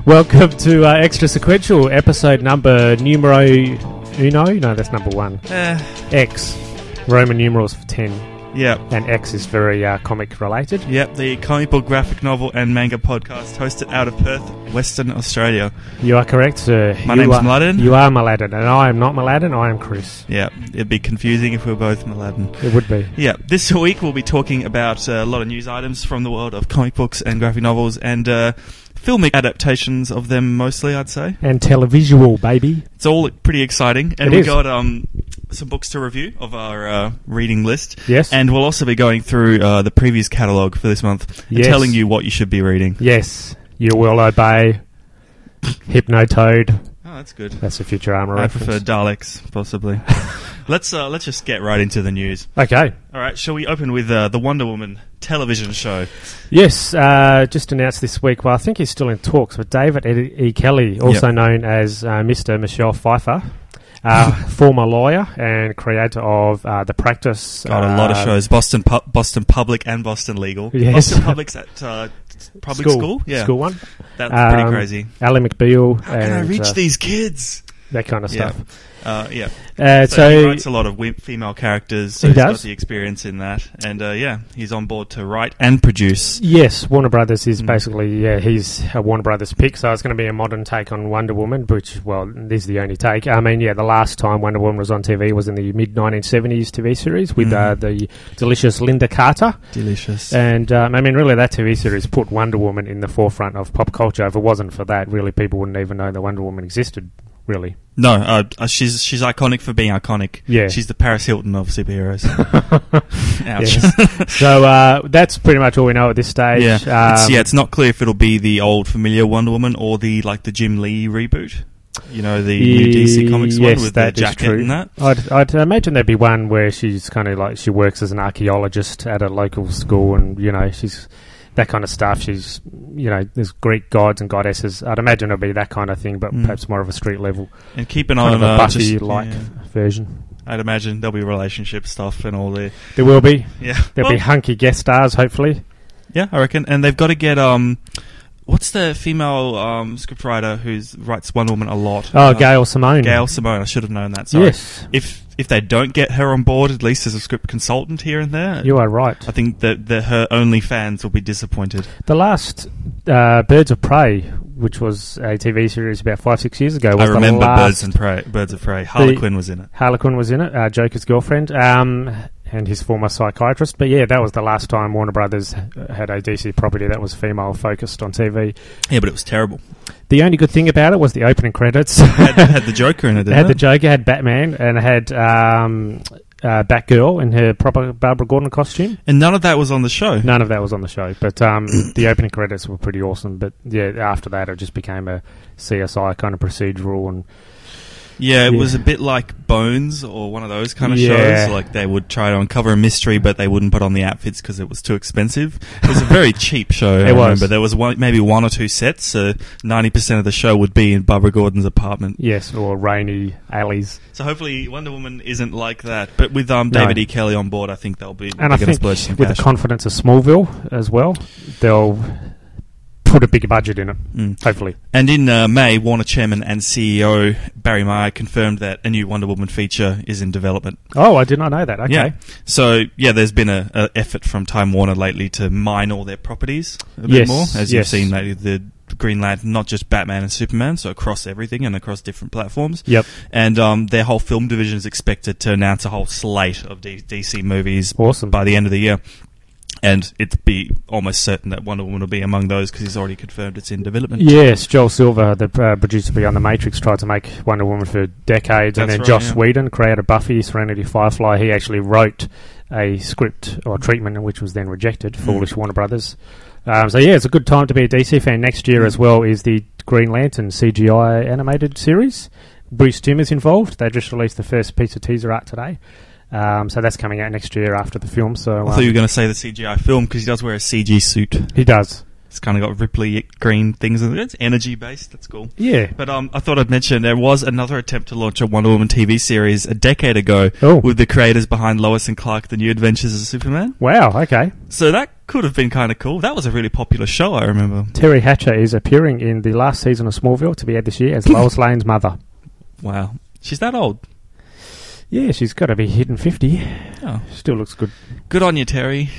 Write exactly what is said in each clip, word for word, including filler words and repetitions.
Welcome to uh, Extra Sequential, episode number numero uno. No, that's number one. Uh, X. Roman numerals for ten. Yeah. And X is very uh, comic related. Yep, the comic book, graphic novel and manga podcast hosted out of Perth, Western Australia. You are correct, sir. My you name's are, Mladen. You are Mladen, and I am not Mladen, I am Chris. Yeah, it'd be confusing if we were both Mladen. It would be. Yeah, this week we'll be talking about uh, a lot of news items from the world of comic books and graphic novels and uh, filmic adaptations of them mostly, I'd say. And televisual, baby. It's all pretty exciting. And it we is. got um, some books to review of our uh, reading list. Yes. And we'll also be going through uh, the previous catalogue for this month and Yes. telling you what you should be reading. Yes. You will obey. Hypnotoad. Oh, that's good. That's a Futurama I reference. prefer Daleks, possibly. let's uh, let's just get right into the news. Okay. All right, shall we open with uh, the Wonder Woman television show? Yes, uh, just announced this week, well, I think he's still in talks, but David E. E. Kelly, also Yep. known as uh, Mister Michelle Pfeiffer, uh, former lawyer and creator of uh, The Practice. Got a lot of uh, shows: Boston, Pu- Boston Public, and Boston Legal. Yes. Boston Public's at uh, public School. school. Yeah, School one. that's pretty Um, crazy. Ally McBeal. How can I and, reach uh, these kids? that kind of Yeah. stuff. Uh, yeah. Uh, So, so he writes a lot of wi- female characters, so He he's got does. the experience in that. And uh, yeah, he's on board to write and produce. yes, Warner Brothers is Mm. basically, yeah, he's a Warner Brothers pick, so it's going to be a modern take on Wonder Woman, which, well, this is the only take. I mean, yeah, the last time Wonder Woman was on T V was in the mid nineteen seventies T V series with Mm. uh, the delicious Linda Carter. Delicious. And, um, I mean, really, that T V series put Wonder Woman in the forefront of pop culture. If it wasn't for that, really, people wouldn't even know that Wonder Woman existed, really. No, uh, uh, she's she's iconic for being iconic. Yeah. She's the Paris Hilton of superheroes. Ouch. Yes. So uh, that's pretty much all we know at this stage. Yeah, Um, it's, yeah, it's not clear if it'll be the old familiar Wonder Woman or the like the Jim Lee reboot. You know, the new D C Comics yes, one with that the is jacket true. and that. I'd, I'd imagine there'd be one where she's kind of like she works as an archaeologist at a local school, and you know she's that kind of stuff. She's you know there's Greek gods and goddesses. I'd imagine it'll be that kind of thing, but Mm. perhaps more of a street level, And keep an kind eye of on a uh, just- Buffy-like yeah. version. I'd imagine there'll be relationship stuff and all the There will be. yeah. There'll Well, be hunky guest stars, hopefully. yeah, I reckon. And they've got to get um, what's the female um scriptwriter who writes Wonder Woman a lot? Oh, Uh, Gail Simone. Gail Simone. I should have known that. Sorry. Yes, If if they don't get her on board, at least as a script consultant here and there, you are right. I think that the, her only fans will be disappointed. The last uh, Birds of Prey, which was a T V series about five, six years ago, was I remember the last Birds and Prey. Birds of Prey. Harley Quinn was in it. Harlequin was in it, uh, Joker's girlfriend, um, and his former psychiatrist. But yeah, that was the last time Warner Brothers had a D C property that was female-focused on T V. Yeah, but it was terrible. The only good thing about it was the opening credits. It had, had the Joker in it, It didn't had it? the Joker, had Batman, and it had um, uh, Batgirl in her proper Barbara Gordon costume. And none of that was on the show. None of that was on the show, but um, the opening credits were pretty awesome. But yeah, after that, it just became a C S I kind of procedural, and Yeah, it Yeah. was a bit like Bones or one of those kind of Yeah. shows. Like they would try to uncover a mystery, but they wouldn't put on the outfits because it was too expensive. It was a very cheap show. It I was. remember. There was one, maybe one or two sets. So ninety percent of the show would be in Barbara Gordon's apartment. yes, or rainy alleys. So hopefully Wonder Woman isn't like that. But with um, No. David E. Kelly on board, I think they'll be. And they're I gonna think splurge some with cash. the confidence of Smallville as well, they'll put a bigger budget in it, Mm. hopefully. And in uh, May, Warner Chairman and C E O Barry Meyer confirmed that a new Wonder Woman feature is in development. Oh, I did not know that. Okay. Yeah. So, yeah, there's been a, a effort from Time Warner lately to mine all their properties a bit Yes, more. As yes. you've seen lately, the Green Lantern, not just Batman and Superman, so across everything and across different platforms. Yep. And um, their whole film division is expected to announce a whole slate of D- DC movies Awesome. by the end of the year. And it'd be almost certain that Wonder Woman will be among those because he's already confirmed it's in development. Yes, Joel Silver, the uh, producer beyond The Matrix, tried to make Wonder Woman for decades, and That's then right, Joss yeah. Whedon, creator Buffy, Serenity, Firefly, he actually wrote a script or treatment which was then rejected. Mm. Foolish Warner Brothers. Um, so yeah, it's a good time to be a D C fan. Next year Mm. as well is the Green Lantern C G I animated series. Bruce Timm is involved. They just released the first piece of teaser art today. Um, so that's coming out next year after the film. So I um, thought you were going to say the C G I film because he does wear a C G suit. he does. It's kind of got ripply green things, and it's energy based. That's cool. Yeah. But um, I thought I'd mention there was another attempt to launch a Wonder Woman T V series a decade ago Oh. with the creators behind Lois and Clark: The New Adventures of Superman. Wow, okay. So that could have been kind of cool. That was a really popular show, I remember. Terry Hatcher is appearing in the last season of Smallville to be aired this year as Lois Lane's mother. Wow, she's that old. Yeah, she's got to be hitting fifty. Oh, Still looks good. good on you, Terry.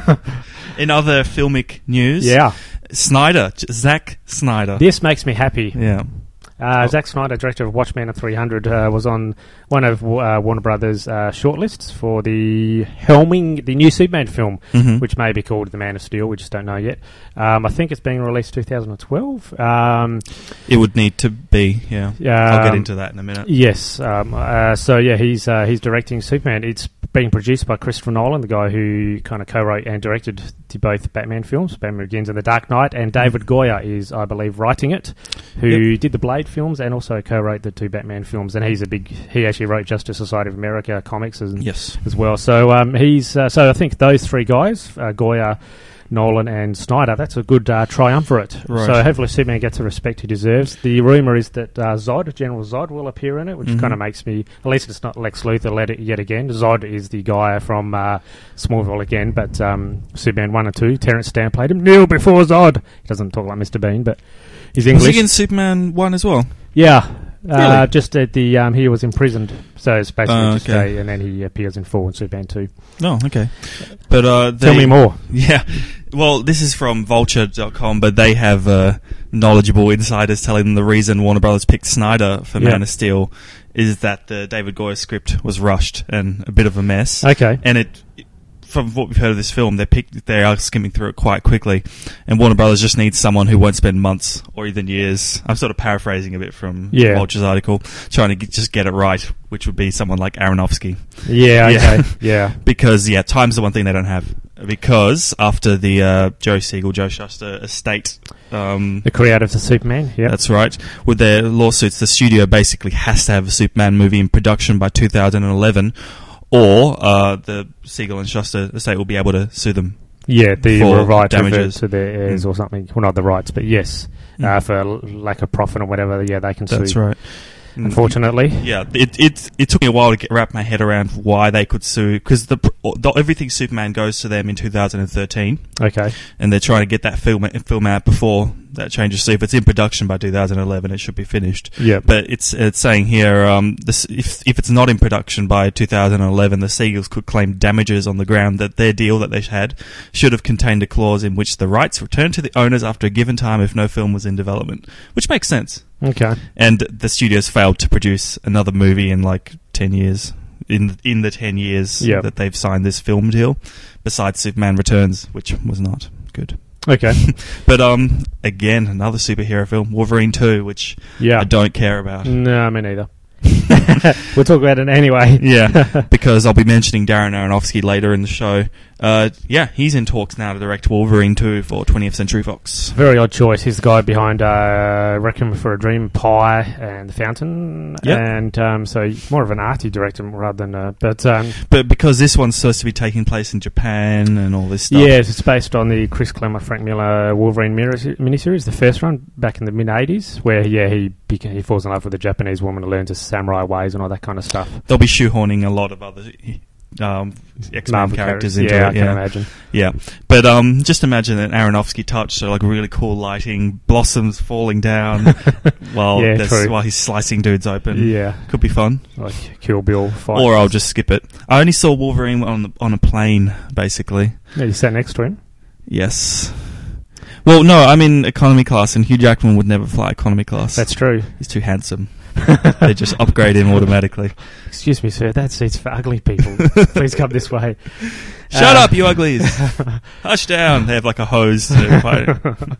In other filmic news, Yeah. Snyder, J- Zack Snyder. This makes me happy. Yeah. Uh, Zack Snyder, director of Watchmen and three hundred, uh, was on one of uh, Warner Brothers' uh, shortlists for the helming the new Superman film, Mhm. which may be called The Man of Steel. We just don't know yet. Um, I think it's being released two thousand twelve. Um, It would need to be, yeah. I'll get um, into that in a minute. Yes. Um, uh, so yeah, he's uh, he's directing Superman. It's being produced by Christopher Nolan, the guy who kind of co-wrote and directed to both Batman films, Batman Begins and The Dark Knight. And David Goyer is, I believe, writing it, who Yep. did the Blade films and also co-wrote the two Batman films. And he's a big. He actually wrote Justice Society of America comics as, Yes. as well. So um, he's uh, so I think those three guys, uh, Goyer, Nolan and Snyder, that's a good uh, triumvirate. Right. So hopefully Superman gets the respect he deserves. The rumour is that uh, Zod, General Zod, will appear in it, which Mhm. kind of makes me, at least it's not Lex Luthor let it yet again. Zod is the guy from uh, Smallville again, but um, Superman one and two, Terrence Stamp played him. Kneel before Zod. He doesn't talk like Mister Bean, but he's Was English. he in Superman one as well? Yeah. Uh, Really? just at the um, he was imprisoned, so it's basically Oh, just okay. a, and then he appears in four and Superman two. No, okay. But uh, Tell they- me more. Yeah. Well, this is from vulture dot com, but they have uh, knowledgeable insiders telling them the reason Warner Brothers picked Snyder for Yeah. Man of Steel is that the David Goyer script was rushed and a bit of a mess. Okay. And it, from what we've heard of this film, they picked, they are skimming through it quite quickly. And Warner Brothers just needs someone who won't spend months or even years. I'm sort of paraphrasing a bit from Yeah. Vulture's article, trying to get, just get it right, which would be someone like Aronofsky. Yeah. Yeah. Okay. Yeah. Because, yeah, time's the one thing they don't have. Because after the uh, Joe Siegel, Joe Shuster estate, um, The creators of Superman. Yeah. that's right, with their lawsuits, the studio basically has to have a Superman movie in production by two thousand eleven, or uh, the Siegel and Shuster estate will be able to sue them. Yeah, the for right to, damages. to their heirs Mm. or something. Well, not the rights, but yes, Mm. uh, for l- lack of profit or whatever. Yeah, they can That's sue. right. Mm. Unfortunately. Yeah, it it it took me a while to get, wrap my head around why they could sue, because the, the everything Superman goes to them in two thousand thirteen, Okay. and they're trying to get that film film out before that changes. So if it's in production by two thousand eleven, it should be finished. Yeah. But it's it's saying here, um, this, if if it's not in production by two thousand eleven, the Siegels could claim damages on the ground that their deal that they had should have contained a clause in which the rights returned to the owners after a given time if no film was in development, which makes sense. Okay. And the studios failed to produce another movie in like ten years. In in the ten years Yeah. that they've signed this film deal, besides Superman Returns, which was not good. Okay. But um, again, another superhero film, Wolverine two, which Yeah. I don't care about. No, me neither. We'll talk about it anyway. Yeah, because I'll be mentioning Darren Aronofsky later in the show. Uh, yeah, he's in talks now to direct Wolverine two for twentieth Century Fox. Very odd choice. He's the guy behind uh, Requiem for a Dream, Pie, and The Fountain. Yep. And um, so more of an arty director rather than... Uh, but um, But because this one's supposed to be taking place in Japan and all this stuff. yes, it's based on the Chris Claremont, Frank Miller Wolverine mirror- miniseries, the first one back in the mid eighties, where yeah he beca- he falls in love with a Japanese woman and learns his samurai ways and all that kind of stuff. They'll be shoehorning a lot of other um, X-Men Marvel characters characters, into yeah, it. I can Yeah, imagine. yeah. But um, just imagine an Aronofsky touch, so like really cool lighting, blossoms falling down while Yeah, there's- true. while he's slicing dudes open. Yeah, Could be fun. like Kill Bill fight. Or I'll just skip it. I only saw Wolverine on the, on a plane, basically. Yeah, you sat next to him. Yes. Well, no, I'm in economy class, and Hugh Jackman would never fly economy class. That's true. He's too handsome. They just upgrade him automatically. Excuse me, sir. That seat's for ugly people. Please come this way. Shut Uh, up, you uglies! Hush down. They have like a hose to fight.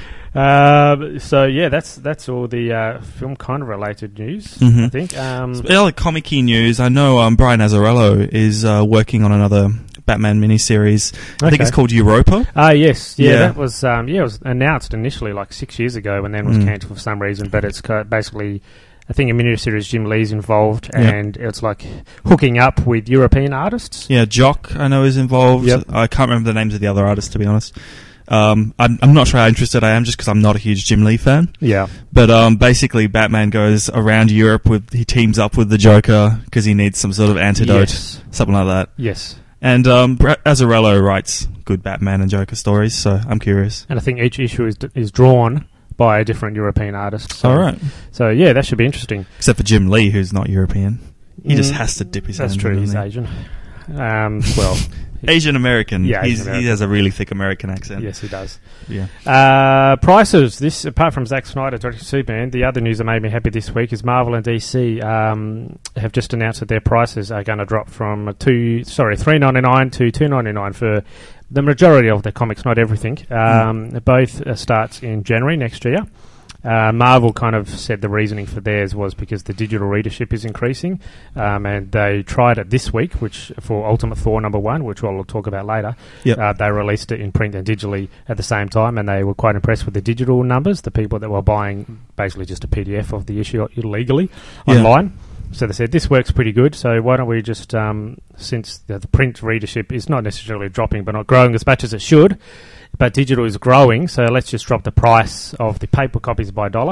Um, so yeah, that's that's all the uh, film kind of related news. Mhm. I think. Um, Other comic-y news. I know um, Brian Azzarello is uh, working on another Batman miniseries. I think Okay. it's called Europa. Ah, yes, yeah, Yeah. that was um, yeah, it was announced initially like six years ago, and then was Mm. cancelled for some reason. But it's ca- basically, I think, a miniseries. Jim Lee's involved, Yeah. and it's like hooking up with European artists. Yeah, Jock, I know, is involved. Yep. I can't remember the names of the other artists, to be honest. Um, I'm, I'm not sure how interested I am just because I'm not a huge Jim Lee fan. Yeah. But um, basically, Batman goes around Europe with he teams up with the Joker because he needs some sort of antidote, Yes. something like that. Yes. And um, Bra- Azzarello writes good Batman and Joker stories, so I'm curious. And I think each issue is d- is drawn by a different European artist. So, All right. So yeah, that should be interesting. Except for Jim Lee, who's not European. He Mm, just has to dip his That's hand true. in, He's doesn't he? Asian. Um, well, Asian American. Yeah, He's, Asian American. He has a really thick American accent. yes, he does. Yeah. Uh, prices. This, apart from Zack Snyder directing Superman, the other news that made me happy this week is Marvel and D C um, have just announced that their prices are going to drop from two, sorry, three ninety nine to two ninety nine for the majority of their comics, not everything. Um, mm. Both uh, starts in January next year. Uh, Marvel kind of said the reasoning for theirs was because the digital readership is increasing, um, and they tried it this week, which for Ultimate Thor number one, which we'll talk about later. Yep. Uh, they released it in print and digitally at the same time, and they were quite impressed with the digital numbers. The people that were buying basically just a P D F of the issue illegally Yeah. online. So they said, this works pretty good, so why don't we just, um, since the, the print readership is not necessarily dropping but not growing as much as it should, but digital is growing, so let's just drop the price of the paper copies by a dollar.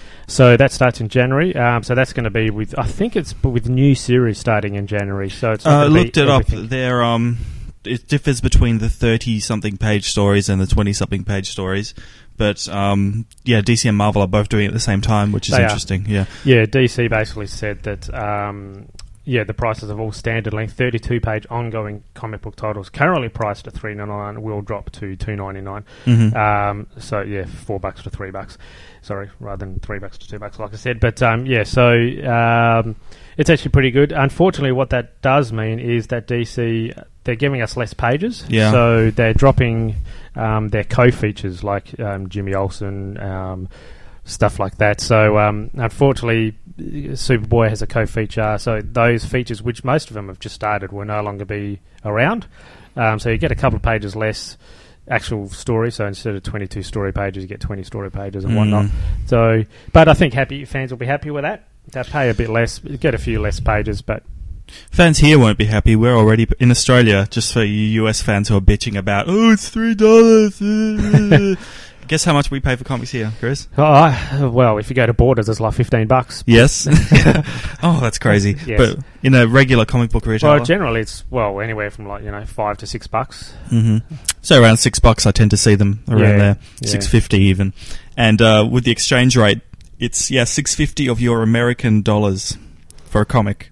So that starts in January. Um, so that's going to be with, I think it's with new series starting in January. So it's not I uh, gonna looked be it everything. up. There, um, it differs between the thirty-something page stories and the twenty-something page stories. But, um, yeah, D C and Marvel are both doing it at the same time, which is They are. interesting. Yeah. Yeah, D C basically said that, um, yeah, the prices of all standard length thirty-two page ongoing comic book titles currently priced at three ninety-nine will drop to two ninety-nine. Mm-hmm. Um, so yeah, four bucks to three bucks. Sorry, rather than three bucks to two bucks, like I said. But um, yeah, so um, it's actually pretty good. Unfortunately, what that does mean is that D C, they're giving us less pages. Yeah. So they're dropping um, their co-features like um, Jimmy Olsen, um, stuff like that. So um, unfortunately, Superboy has a co-feature. So those features, which most of them have just started, will no longer be around. Um, so you get a couple of pages less actual story. So instead of twenty-two story pages, you get twenty story pages and Mm. whatnot. So, but I think happy fans will be happy with that. They pay a bit less, get a few less pages, but Fans here won't be happy. We're already in Australia, just for you U S fans who are bitching about, oh, it's three dollars. Guess how much we pay for comics here, Chris? oh, I- well, if you go to Borders, it's like fifteen bucks. Yes. Oh, that's crazy. Yes. But in a regular comic book retailer, Well, generally it's well anywhere from like you know five to six bucks. hmm so around six bucks, I tend to see them around Yeah, there, yeah. six fifty even. And uh, with the exchange rate, it's yeah six fifty of your American dollars for a comic,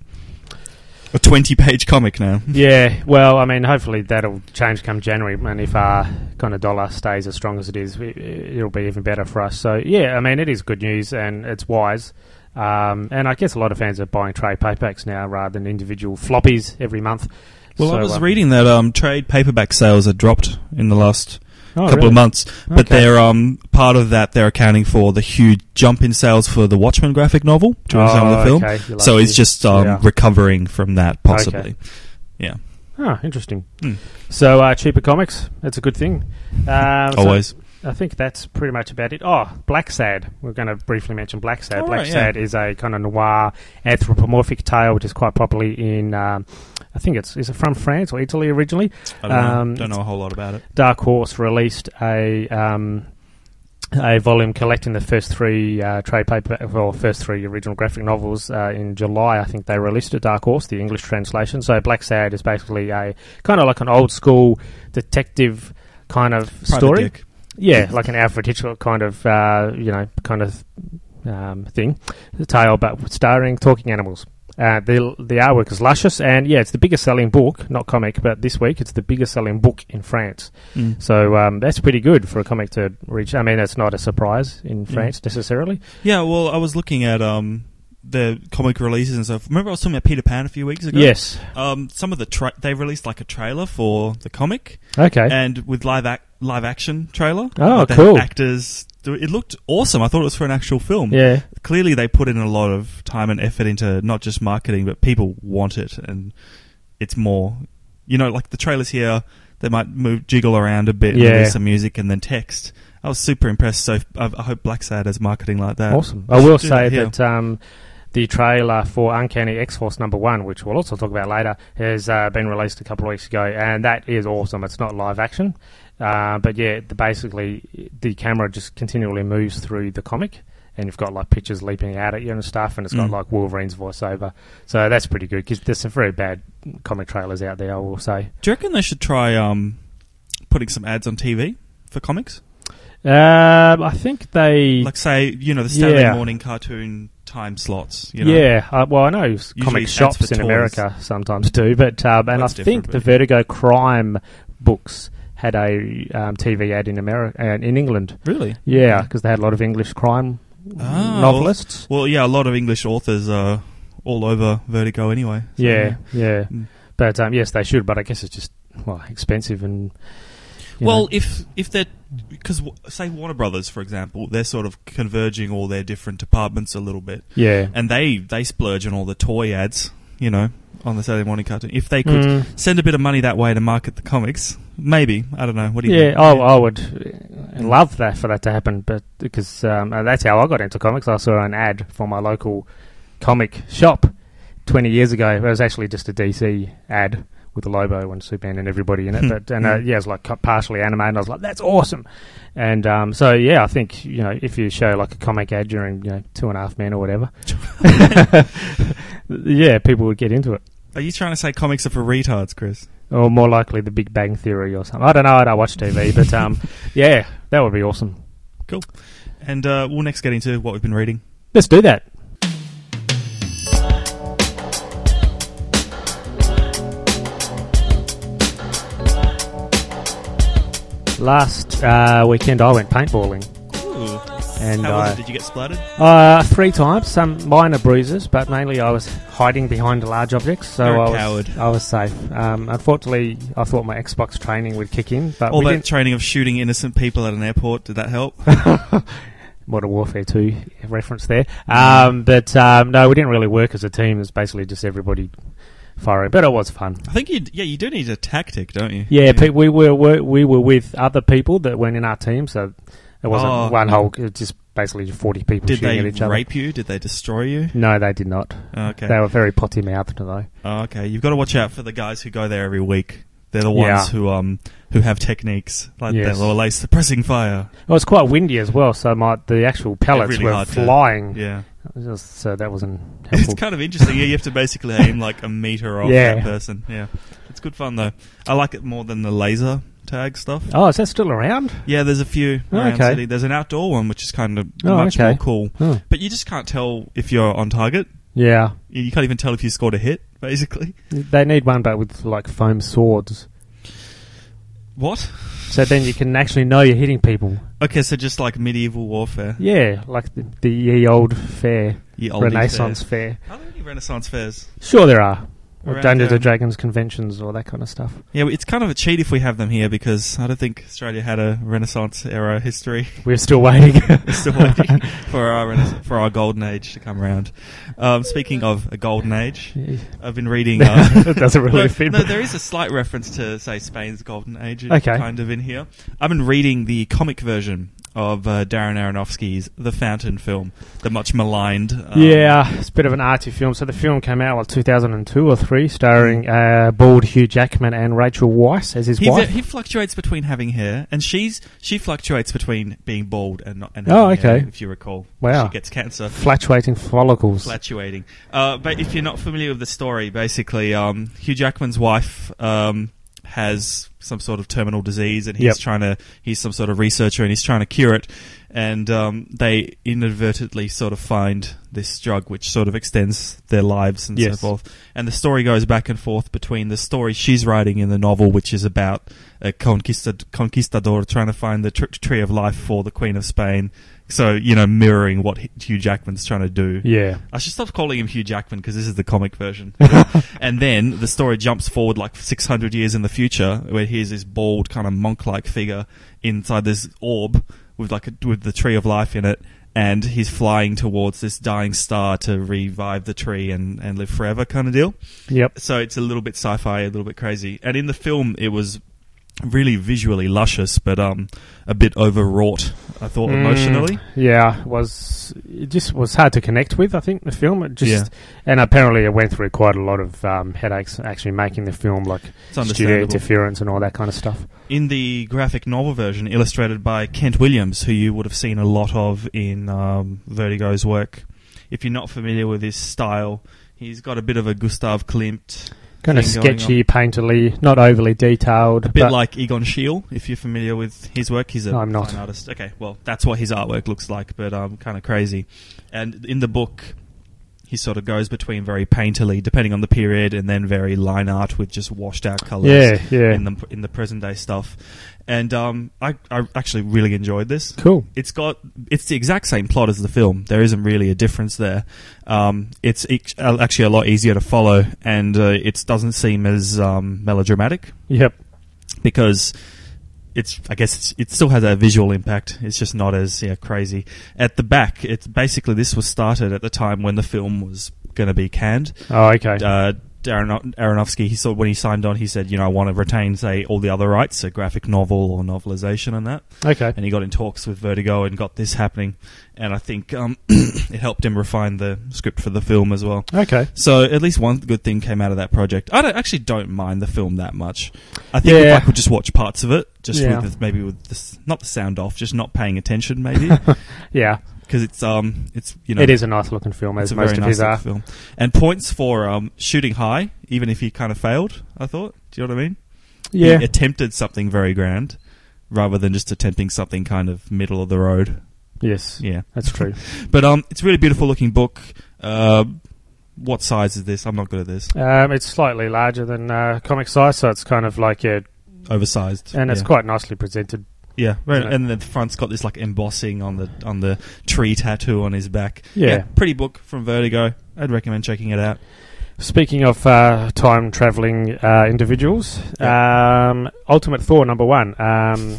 a twenty page comic now. Yeah, well, I mean, hopefully that'll change come January, and if our kind of dollar stays as strong as it is, it- it'll be even better for us. So, yeah, I mean, it is good news, and it's wise. Um, and I guess a lot of fans are buying trade paperbacks now rather than individual floppies every month. Well, So, I was uh, reading that um, trade paperback sales had dropped in the last oh, couple really? of months, but Okay. they're um, part of that. They're accounting for the huge jump in sales for the Watchmen graphic novel during the time of the Oh, film. okay, you're So lucky. it's just um, Yeah. recovering from that, possibly. Yeah, Oh, interesting. Hmm. So, uh, cheaper comics, that's a good thing. Uh, so always. I think that's pretty much about it. Oh, Black Sad. We're going to briefly mention Black Sad. Oh, Black right, yeah. Sad is a kind of noir anthropomorphic tale, which is quite popularly in, um, I think it's, is it from France or Italy originally? I don't, um, know, don't know a whole lot about it. Dark Horse released a um, a volume collecting the first three uh, trade paper, well, first three original graphic novels uh, in July. I think they released at Dark Horse, the English translation. So Black Sad is basically a kind of like an old school detective kind of Private story. Dick. Yeah, like an Alfred Hitchcock kind of, uh, you know, kind of um, thing, the tale, but starring talking animals. Uh, the the artwork is luscious, and yeah, it's the biggest selling book, not comic, but this week it's the biggest selling book in France. Mm. So um, that's pretty good for a comic to reach. I mean, that's not a surprise in Yeah. France necessarily. Yeah, well, I was looking at um, the comic releases and stuff. Remember I was talking about Peter Pan a few weeks ago? Yes. Um, some of the tra- they released like a trailer for the comic, Okay. and with live ac- live action trailer. Oh, Like, they cool. had actors. It looked awesome. I thought it was for an actual film. Yeah. Clearly, they put in a lot of time and effort into not just marketing, but people want it, and it's more. You know, like the trailers here, they might move, jiggle around a bit, Yeah. and there's some music, and then text. I was super impressed. So I, I hope Black Sad has marketing like that. Awesome. I will Do say that here. that um, the trailer for Uncanny X-Force number one, which we'll also talk about later, has uh, been released a couple of weeks ago, and that is awesome. It's not live action. Uh, but yeah, the, basically the camera just continually moves through the comic, and you've got like pictures leaping out at you and stuff, and it's got Mm. like Wolverine's voiceover. So that's pretty good, because there's some very bad comic trailers out there, I will say. Do you reckon they should try um, putting some ads on T V for comics? Um, I think they... Like, say, you know, the Saturday Yeah. morning cartoon time slots. You know? Yeah, uh, well, I know comic ads shops for in toys. America sometimes do, but um, and That's I think different, the but- Vertigo crime books had a um, T V ad in America, uh, in England. Really? Yeah, because they had a lot of English crime Ah, novelists. Well, yeah, a lot of English authors are all over Vertigo anyway. So, Yeah, yeah. Mm. But um, yes, they should. But I guess it's just well expensive and. you Well, know. if if they're because say Warner Brothers, for example, they're sort of converging all their different departments a little bit, yeah, and they they splurge on all the toy ads, you know, on the Saturday morning cartoon. If they could Mm. send a bit of money that way to market the comics, maybe I don't know. What do you yeah, think? oh, I would uh, love that for that to happen, but because um, uh, that's how I got into comics. I saw an ad for my local comic shop twenty years ago. It was actually just a D C ad with the Lobo and Superman and everybody in it, but and uh, yeah, it was like cu- partially animated. I was like, that's awesome, and um, so yeah, I think you know if you show like a comic ad during you know Two and a Half Men or whatever, yeah, people would get into it. Are you trying to say comics are for retards, Chris? Or more likely the Big Bang Theory or something. I don't know, I don't watch T V, but um, yeah, that would be awesome. Cool. And uh, we'll next get into what we've been reading. Let's do that. Last uh, weekend I went paintballing. Ooh. And How was I- it? Did you get splattered? Uh, three times, some minor bruises, but mainly I was hiding behind large objects, so You're a I was coward. I was safe. Um, unfortunately, I thought my Xbox training would kick in, but All we that didn't. training of shooting innocent people at an airport, did that help? Modern Warfare two reference there. Um, but um, no, we didn't really work as a team. It's basically just everybody firing, but it was fun. I think you, yeah, you do need a tactic, don't you? Yeah, pe- we were we we were with other people that weren't in our team, so it wasn't Oh. one whole. It was just basically forty people Did shooting they at each other. rape you? Did they destroy you? No, they did not. Oh, okay. They were very potty mouthed though. Oh, okay. You've got to watch out for the guys who go there every week. They're the ones Yeah. who um who have techniques like Yes. they'll lay suppressing fire. It was quite windy as well, so my the actual pellets really were hard to- flying. Yeah, It was just- so that wasn't helpful. it's kind of interesting. Yeah, you have to basically aim like a meter off Yeah. that person. Yeah, it's good fun though. I like it more than the laser tag stuff. Oh, is that still around? Yeah, there's a few Oh, around okay. City. There's an outdoor one which is kind of Oh, much okay. more cool, Oh. but you just can't tell if you're on target. Yeah, You you can't even tell if you scored a hit. Basically, they need one, but with like foam swords, what? so then you can actually know you're hitting people. Okay, so just like medieval warfare. Yeah, like the, the ye old fair, Ye olde Renaissance fair. Are there any Renaissance fairs? Sure, there are. Or Around Dungeons town? and Dragons conventions, or that kind of stuff. Yeah, it's kind of a cheat if we have them here because I don't think Australia had a Renaissance era history. We're still waiting. We're still waiting for our Renais- for our golden age to come around. Um, speaking of a golden age, I've been reading. Uh, It doesn't really no, fit. no, there is a slight reference to say Spain's golden age, Okay. kind of in here. I've been reading the comic version of uh, Darren Aronofsky's The Fountain film, the much maligned. Um, Yeah, it's a bit of an arty film. So the film came out, what, two thousand two or three, starring uh, bald Hugh Jackman and Rachel Weisz as his He, wife. he fluctuates between having hair, and she's she fluctuates between being bald and not. And Oh, having okay. hair, if you recall, Wow. she gets cancer. Fluctuating follicles. Fluctuating. Uh, but if you're not familiar with the story, basically, um, Hugh Jackman's wife um, has some sort of terminal disease, and he's Yep. trying to. He's some sort of researcher, and he's trying to cure it. And um, they inadvertently sort of find this drug, which sort of extends their lives and Yes. so forth. And the story goes back and forth between the story she's writing in the novel, which is about a conquistad- conquistador trying to find the tr- tree of life for the Queen of Spain. So, you know, mirroring what Hugh Jackman's trying to do. Yeah. I should stop calling him Hugh Jackman because this is the comic version. And then the story jumps forward like six hundred years in the future, where here's this bald kind of monk-like figure inside this orb with like a, with the tree of life in it, and he's flying towards this dying star to revive the tree and, and live forever kind of deal. Yep. So it's a little bit sci-fi, a little bit crazy. And in the film, it was really visually luscious, but um, a bit overwrought, I thought, Mm, emotionally. Yeah, it was it just was hard to connect with, I think, the film. It just Yeah. And apparently it went through quite a lot of um, headaches actually making the film, like It's studio understandable. interference and all that kind of stuff. In the graphic novel version, illustrated by Kent Williams, who you would have seen a lot of in um, Vertigo's work. If you're not familiar with his style, he's got a bit of a Gustav Klimt Kind of thing going sketchy, painterly, not overly detailed. A bit but like Egon Schiele, if you're familiar with his work. He's a No, I'm not. fine artist. Okay, well, that's what his artwork looks like, but um, kind of crazy. And in the book, he sort of goes between very painterly, depending on the period, and then very line art with just washed out colours Yeah, yeah. in the in the present day stuff. And um, I, I actually really enjoyed this. Cool. It's got it's the exact same plot as the film. There isn't really a difference there. Um, it's each, uh, actually a lot easier to follow, and uh, it doesn't seem as um, melodramatic Yep. because it's. I guess it's, it still has a visual impact. It's just not as yeah, crazy. At the back, it's basically this was started at the time when the film was going to be canned. Oh, okay. Uh, Darren Aronofsky, he saw when he signed on, he said, you know, I want to retain, say, all the other rights, so graphic novel or novelization and that. okay. And he got in talks with Vertigo and got this happening. And I think um, it helped him refine the script for the film as well. Okay. So at least one good thing came out of that project. I don't, actually don't mind the film that much. I think Yeah. if I could just watch parts of it, just Yeah. with the, maybe with this, not the sound off, just not paying attention, maybe. Yeah. Because it's, um, it's, you know. It is a nice looking film, It's as a most very of nice his little are. film. And points for um, shooting high, even if he kind of failed, I thought. Do you know what I mean? Yeah. He attempted something very grand, rather than just attempting something kind of middle of the road. Yes. Yeah. That's true. But um, it's a really beautiful looking book. Uh, what size is this? I'm not good at this. Um, it's slightly larger than uh, comic size, so it's kind of like, yeah, Oversized. and it's yeah. quite nicely presented. Yeah, very, Isn't it? and the front's got this like embossing on the on the tree tattoo on his back. Yeah. Pretty book from Vertigo. I'd recommend checking it out. Speaking of uh, time traveling uh, individuals, um, Ultimate Thor number one. Um,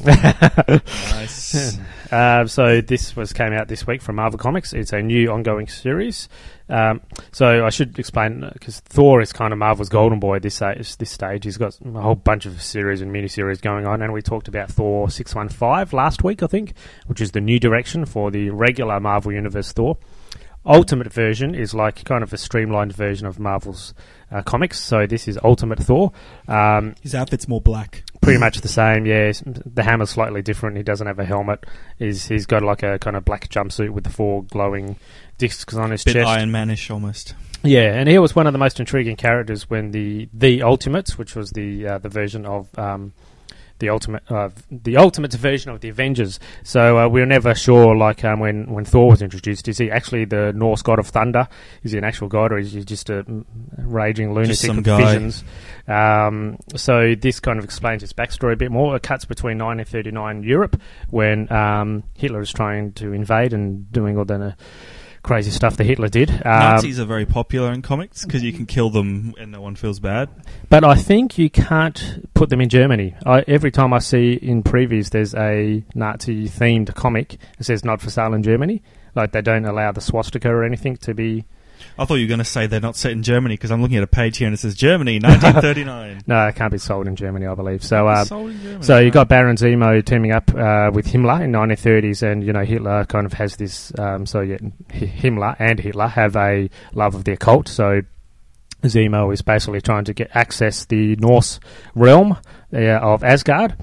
Nice. uh, so this was came out this week from Marvel Comics. It's a new ongoing series. Um, so I should explain because Thor is kind of Marvel's golden boy at this age, this stage. He's got a whole bunch of series and mini-series going on, and we talked about Thor six one five last week, I think, which is the new direction for the regular Marvel Universe Thor. Ultimate version is like kind of a streamlined version of Marvel's uh, comics. So this is Ultimate Thor. Um, His outfit's more black. pretty much the same, yeah. The hammer's slightly different. He doesn't have a helmet. He's he's got like a kind of black jumpsuit with the four glowing discs on his Bit chest. Iron Man-ish almost. Yeah, and he was one of the most intriguing characters when the the Ultimates, which was the uh, the version of um, the ultimate uh, the ultimate version of the Avengers. So uh, we were never sure, like um, when when Thor was introduced, is he actually the Norse god of thunder? Is he an actual god, or is he just a mm, raging lunatic some with guy. visions? Um, so this kind of explains his backstory a bit more. It cuts between nineteen thirty-nine Europe when um, Hitler is trying to invade and doing all the uh, crazy stuff that Hitler did. Um, Nazis are very popular in comics because you can kill them and no one feels bad. But I think you can't put them in Germany. I, every time I see in previews there's a Nazi-themed comic, it says not for sale in Germany. Like they don't allow the swastika or anything to be... I thought you were going to say they're not set in Germany because I'm looking at a page here and it says Germany, nineteen thirty-nine. No, it can't be sold in Germany, I believe. So uh, Sold in Germany. so you got Baron Zemo teaming up uh, with Himmler in nineteen thirties, and, you know, Hitler kind of has this... Um, so yeah, Himmler and Hitler have a love of the occult, so... Zemo is basically trying to get access the Norse realm uh, of Asgard.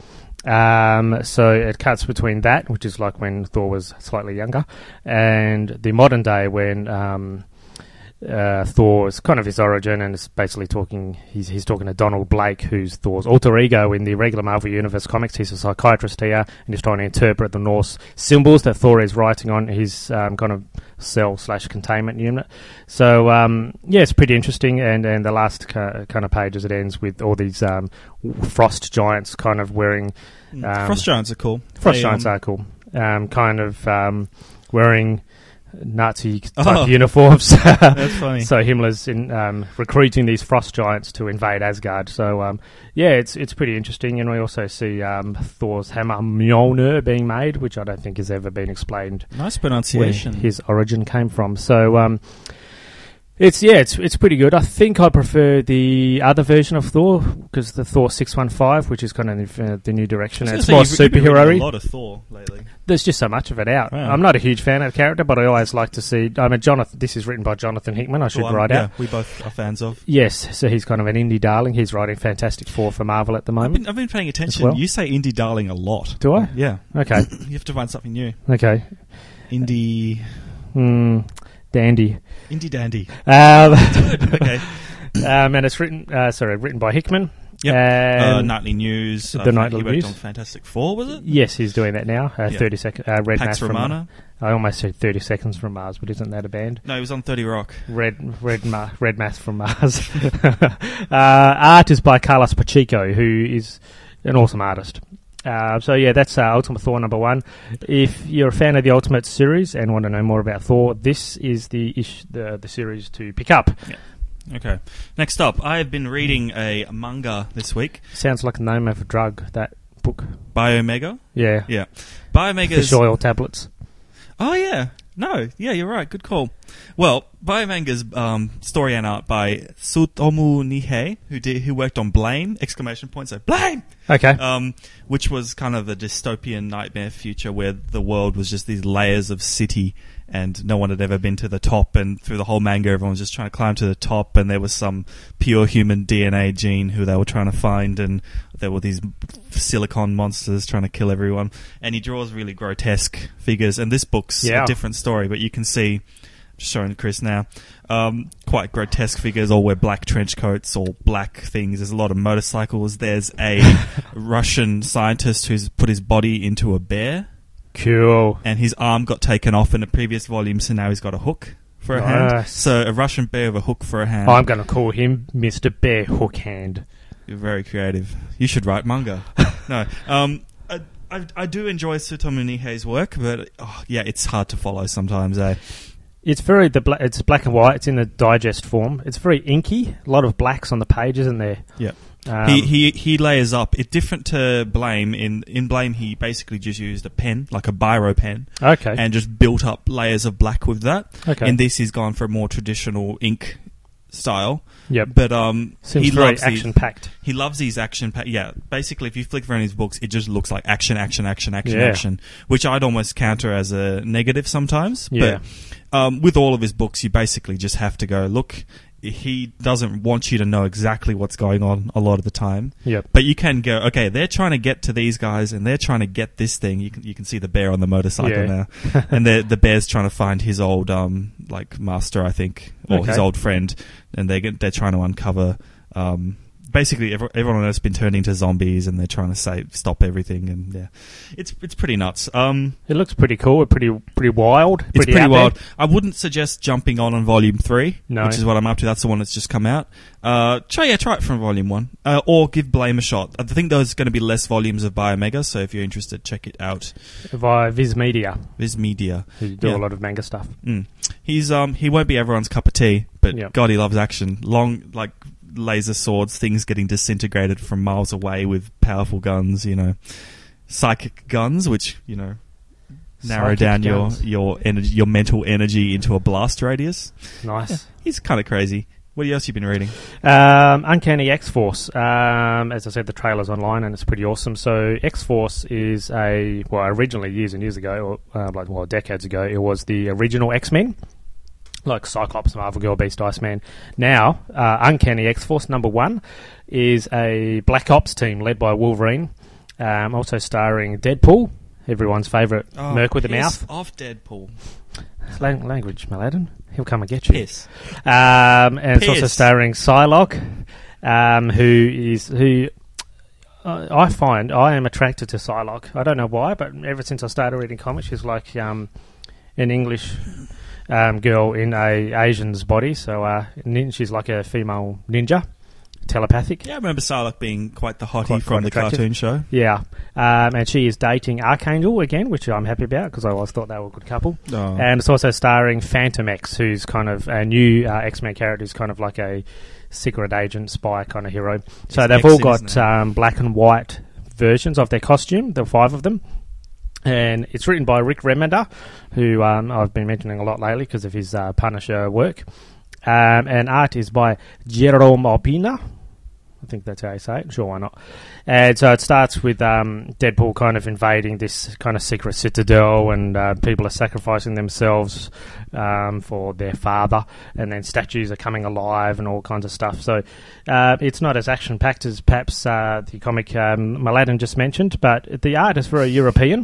Um, so it cuts between that, which is like when Thor was slightly younger, and the modern day when um, uh, Thor is kind of his origin, and it's basically talking. He's he's talking to Donald Blake, who's Thor's alter ego in the regular Marvel Universe comics. He's a psychiatrist here, and he's trying to interpret the Norse symbols that Thor is writing on his um, kind of cell slash containment unit. So um, yeah, it's pretty interesting. And and the last ca- kind of pages, it ends with all these um, frost giants kind of wearing. Um, Frost giants are cool. Frost They, giants um, are cool. Um, kind of um, wearing Nazi type Oh. uniforms. That's funny. So Himmler's in, um, recruiting these frost giants to invade Asgard. So um, yeah, it's it's pretty interesting. And we also see um, Thor's hammer Mjolnir being made, which I don't think has ever been explained Nice where pronunciation. his origin came from. So um, It's yeah, it's it's pretty good. I think I prefer the other version of Thor because the Thor six one five, which is kind of the, uh, the new direction. I was It's gonna more say, you've- you've been reading superhero-y. A lot of Thor lately. There's just so much of it out. Wow. I'm not a huge fan of the character, but I always like to see. I mean, Jonathan. This is written by Jonathan Hickman. I should Who I'm- write yeah, out. we both are fans of. Yes, so he's kind of an indie darling. He's writing Fantastic Four for Marvel at the I've moment. been, I've been paying attention. well. You say indie darling a lot. Do I? Yeah. Okay. You have to find something new. Okay. Indie, Mm, dandy. indie dandy. Um, Okay. um, and it's written. Uh, sorry, written by Hickman. Yep. And uh, Nightly News. the I think Nightly he worked News. on Fantastic Four, was it? Yes, he's doing that now. Uh, Yeah. Thirty seconds. Uh, Red Pax Mass from. Romana. I almost said Thirty Seconds from Mars, but isn't that a band? No, he was on thirty Rock. Red Red Ma- Red Mass from Mars. uh, art is by Carlos Pacheco, who is an awesome artist. Uh, so yeah, that's uh, Ultimate Thor number one. If you're a fan of the Ultimate series and want to know more about Thor, this is the ish, the the series to pick up. Okay. Next up, I have been reading a manga this week. Sounds like the name of a drug. That book. Biomega. Yeah. Yeah. Biomega's... Fish oil tablets. Oh, yeah. No, yeah, you're right. Good call. Well, Biomanga's um, story and art by Tsutomu Nihei, who did who worked on Blame! Exclamation point! So Blame! Okay. Um, which was kind of a dystopian nightmare future where the world was just these layers of city and no one had ever been to the top, and through the whole manga everyone was just trying to climb to the top, and there was some pure human D N A gene who they were trying to find, and there were these silicon monsters trying to kill everyone, and he draws really grotesque figures, and this book's Yeah. a different story, but you can see, just showing Chris now, um, quite grotesque figures, all wear black trench coats, all black things. There's a lot of motorcycles. There's a Russian scientist who's put his body into a bear, Cool. and his arm got taken off in a previous volume, so now he's got a hook for a hand. Nice. So a Russian bear with a hook for a hand. I'm going to call him Mister Bear Hook Hand. You're very creative. You should write manga. No. Um, I, I, I do enjoy Tsutomu Nihei's work, but oh, yeah, it's hard to follow sometimes, eh? It's very the bla- it's black and white. It's in the digest form. It's very inky. A lot of blacks on the pages, and there. Yeah. Um, he, he he layers up. It's different to Blame. In in Blame, he basically just used a pen, like a biro pen, okay. and just built up layers of black with that. Okay. In this, he's gone for a more traditional ink style. Yep. But um, Seems he very loves these- action packed. He loves these action. Pa- yeah, basically, if you flick through his books, it just looks like action, action, action, action, Yeah. action, which I'd almost counter as a negative sometimes. Yeah. But um, with all of his books, you basically just have to go, look, he doesn't want you to know exactly what's going on a lot of the time. Yep. But you can go, okay, they're trying to get to these guys, and they're trying to get this thing. You can you can see the bear on the motorcycle Yeah. now, and the the bear's trying to find his old um like master, I think, or his Okay. old friend, and they get, they're trying to uncover. Um, basically, every, everyone on Earth's been turned into zombies, and they're trying to save stop everything, and yeah, it's it's pretty nuts. Um, It looks pretty cool. Pretty pretty wild. it's pretty out wild. there. I wouldn't suggest jumping on on volume three, No. which is what I'm up to. That's the one that's just come out. Uh, try yeah, try it from volume one, uh, or give Blame a shot. I think there's going to be less volumes of Biomega, so if you're interested, check it out. Via Viz Media, Viz Media. who do Yeah. a lot of manga stuff. Mm. He's um he won't be everyone's cup of tea, but Yep. God, he loves action. Long like laser swords, things getting disintegrated from miles away with powerful guns. You know, psychic guns, which you know narrow Psychic down guns. your your energy, your mental energy into a blast radius. Nice. He's kind of crazy. What else you been reading? Um, Uncanny X-Force. Um, as I said, the trailer's online and it's pretty awesome. So X-Force is a, well, originally years and years ago, or uh, like, well, decades ago, it was the original X-Men. Like Cyclops, Marvel Girl, Beast, Iceman. Now, uh, Uncanny X-Force number one is a Black Ops team led by Wolverine. Um, also starring Deadpool, everyone's favourite merc with a piss mouth. off Deadpool. Lang- language, Maladin. He'll come and get you. Piss. Um, and it's also Piss. starring Psylocke, um, who is who uh, I find I am attracted to Psylocke. I don't know why, but ever since I started reading comics, she's like um, an English um, girl in a Asian's body. So uh, nin- she's like a female ninja, telepathic. Yeah, I remember Psylocke being quite the hottie Quite- from quite the attractive. cartoon show. Yeah, um, and she is dating Archangel again, which I'm happy about because I always thought they were a good couple. Oh. And it's also starring Phantom X, who's kind of a new uh, X-Men character, who's kind of like a secret agent, spy kind of hero. So It's they've X, all isn't got it? um, black and white versions of their costume, the five of them. And it's written by Rick Remender, who um, I've been mentioning a lot lately because of his uh, Punisher work. Um, and art is by Jerome Opina. I think that's how you say it. Sure, why not? And so it starts with um, Deadpool kind of invading this kind of secret citadel, and uh, people are sacrificing themselves um, for their father, and then statues are coming alive and all kinds of stuff. So uh, it's not as action-packed as perhaps uh, the comic um, Mladen just mentioned, but the art is very European.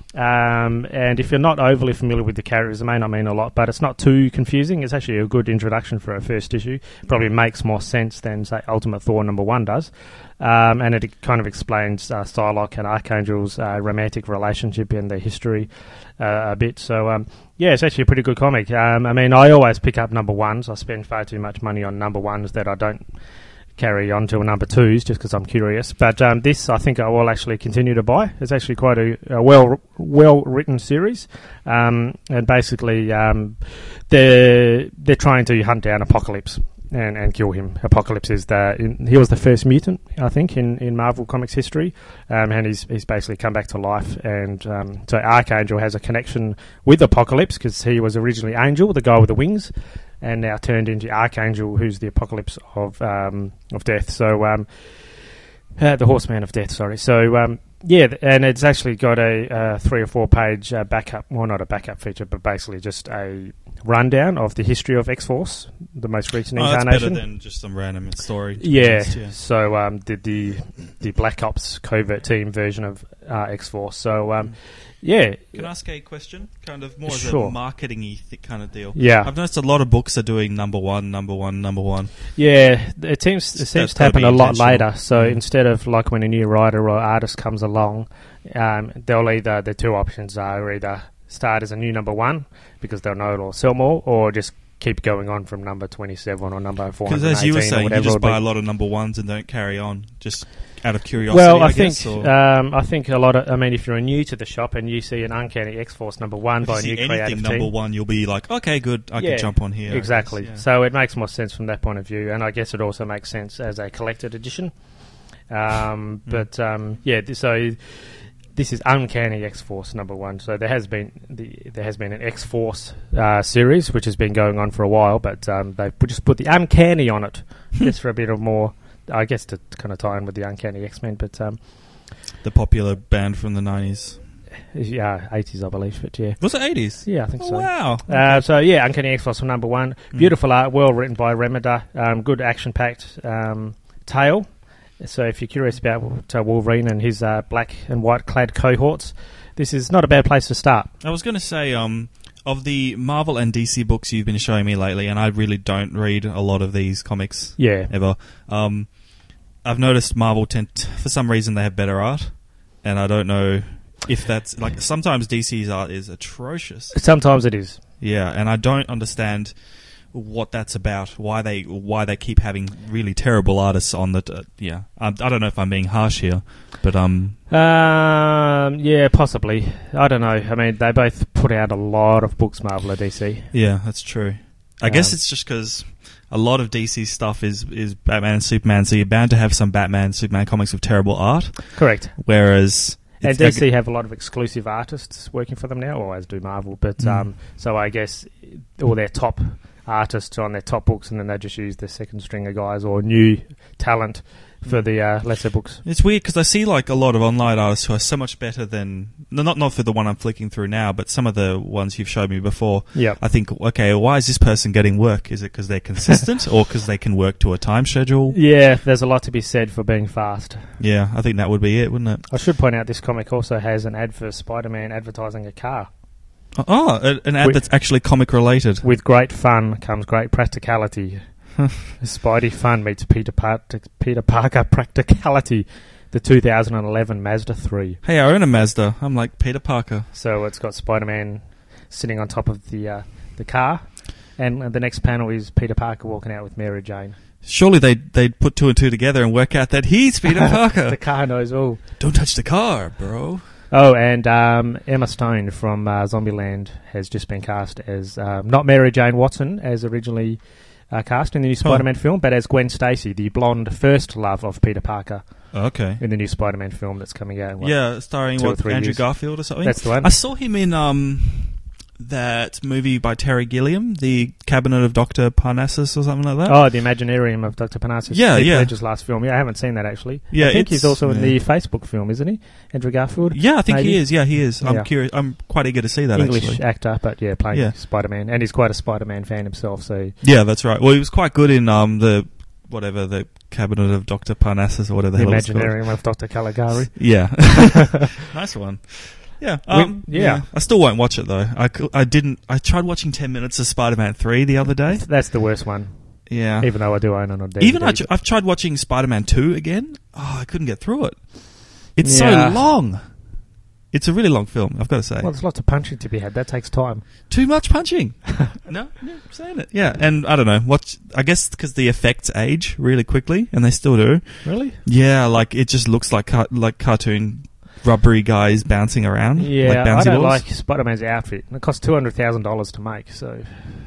Um, and if you're not overly familiar with the characters, it may not mean a lot, but it's not too confusing. It's actually a good introduction for a first issue. Probably makes more sense than, say, Ultimate Thor number one does. Um, and it kind of explains uh, Psylocke and Archangel's uh, romantic relationship and their history uh, a bit. So, um, yeah, it's actually a pretty good comic. Um, I mean, I always pick up number ones. I spend far too much money on number ones that I don't carry on to number twos just because I'm curious. But um, this, I think I will actually continue to buy. It's actually quite a, a well well written series, um, and basically um, they're they're trying to hunt down Apocalypse and, and kill him. Apocalypse is the in, he was the first mutant, I think, in, in Marvel Comics history, um, and he's he's basically come back to life. And um, so Archangel has a connection with Apocalypse because he was originally Angel, the guy with the wings, and now turned into Archangel, who's the Apocalypse of um, of Death. So, um, uh, the Horseman of Death, sorry. So, um, yeah, and it's actually got a uh, three or four page uh, backup, well, not a backup feature, but basically just a rundown of the history of X-Force, the most recent oh, incarnation. That's better than just some random story. Yeah, honest, yeah. So um, the, the the Black Ops covert team version of uh, X-Force. So, um, yeah. Can I ask a question? Kind of more Sure. as a marketing-y th- kind of deal. Yeah. I've noticed a lot of books are doing number one, number one, number one. Yeah, it seems it That's seems to gotta happen be a lot intentional. later. So Mm. instead of like when a new writer or artist comes along, um, they'll either the two options are either start as a new number one because they'll know it'll sell more, or just keep going on from number twenty-seven or number four hundred eighteen. Because as you were or saying, you whatever just it'll be. buy a lot of number ones and don't carry on, just out of curiosity. Well, I, I think guess, or um, I think a lot of. I mean, if you're new to the shop and you see an Uncanny X-Force number one if by you a see new anything creative number team, one, you'll be like, okay, good, I Yeah, can jump on here. I exactly. guess, yeah. So it makes more sense from that point of view, and I guess it also makes sense as a collected edition. Um, Mm. But um, yeah, th- so this is Uncanny X-Force number one. So there has been the, there has been an X-Force uh, series which has been going on for a while, but um, they put, just put the Uncanny on it just for a bit of more, I guess, to kind of tie in with the Uncanny X-Men. But um, The popular band from the nineties. yeah, eighties, I believe. But yeah, Was it eighties? yeah, I think Oh, so. wow. Uh, so yeah, Uncanny X-Force from number one. Mm. Beautiful art, well written by Remeda. Um, good action-packed um, tale. So if you're curious about uh, Wolverine and his uh, black and white clad cohorts, this is not a bad place to start. I was going to say, um, of the Marvel and D C books you've been showing me lately, and I really don't read a lot of these comics Yeah. ever, um, I've noticed Marvel tend, t- for some reason, they have better art, and I don't know if that's, like, sometimes D C's art is atrocious. Sometimes it is. Yeah, and I don't understand what that's about, why they why they keep having really terrible artists on the... Uh, yeah, I, I don't know if I'm being harsh here, but... um. Um, yeah, possibly. I don't know. I mean, they both put out a lot of books, Marvel or D C. Yeah, that's true. I guess Um, it's just because a lot of D C stuff is, is Batman and Superman, so you're bound to have some Batman and Superman comics with terrible art, Correct. whereas... And it's- D C have a lot of exclusive artists working for them now, or as do Marvel. But Mm. um, so I guess all their top artists on their top books, and then they just use the second stringer guys or new talent for the uh, lesser books. It's weird because I see like a lot of online artists who are so much better than no, not not for the one I'm flicking through now, but some of the ones you've showed me before. Yep. I think, okay, why is this person getting work? Is it because they're consistent, or because they can work to a time schedule? Yeah, there's a lot to be said for being fast. Yeah, I think that would be it, wouldn't it? I should point out this comic also has an ad for Spider-Man advertising a car. Oh, a- an ad We- that's actually comic related. With great fun comes great practicality. Spidey fun meets Peter, Par- Peter Parker practicality. The two thousand eleven Mazda three. Hey, I own a Mazda. I'm like Peter Parker. So it's got Spider-Man sitting on top of the uh, the car, and uh, the next panel is Peter Parker walking out with Mary Jane. Surely they'd, they'd put two and two together and work out that he's Peter Parker. The car knows all. Don't touch the car, bro. Oh, and um, Emma Stone from uh, Zombieland has just been cast as um, not Mary Jane Watson as originally uh, cast in the new Spider-Man film, but as Gwen Stacy, the blonde first love of Peter Parker Okay. in the new Spider-Man film that's coming out. in, what, Yeah, starring two or what, three Andrew years. Garfield or something. That's the one. I saw him in um, that movie by Terry Gilliam, The Cabinet of Doctor Parnassus or something like that. Oh, The Imaginarium of Doctor Parnassus. Yeah, Heath yeah. Ledger's last film. Yeah, I haven't seen that actually. Yeah, I think he's also in yeah. the Facebook film, isn't he? Andrew Garfield. Yeah, I think maybe? he is. Yeah, he is. I'm Yeah. curious. I'm quite eager to see that. English actually. actor, but yeah, playing Yeah. Spider-Man, and he's quite a Spider-Man fan himself. So Yeah, that's right. Well, he was quite good in um the whatever the Cabinet of Doctor Parnassus or whatever the, The hell it's called. Imaginarium of Doctor Caligari. Yeah, nice one. Yeah, We- um, yeah. yeah. I still won't watch it though. I, cou- I didn't. I tried watching ten minutes of Spider-Man three the other day. That's the worst one. Yeah, Even though I do own it on D V D. even I, tr- I've tried watching Spider-Man two again. Oh, I couldn't get through it. It's Yeah. so long. It's a really long film, I've got to say. Well, there's lots of punching to be had. That takes time. Too much punching. no, no, I'm saying it. Yeah, and I don't know. What I guess because the effects age really quickly, and they still do. Really? Yeah, like it just looks like car- like cartoon rubbery guys bouncing around. Yeah, like bouncy I don't balls. like Spider-Man's outfit. It costs two hundred thousand dollars to make, so...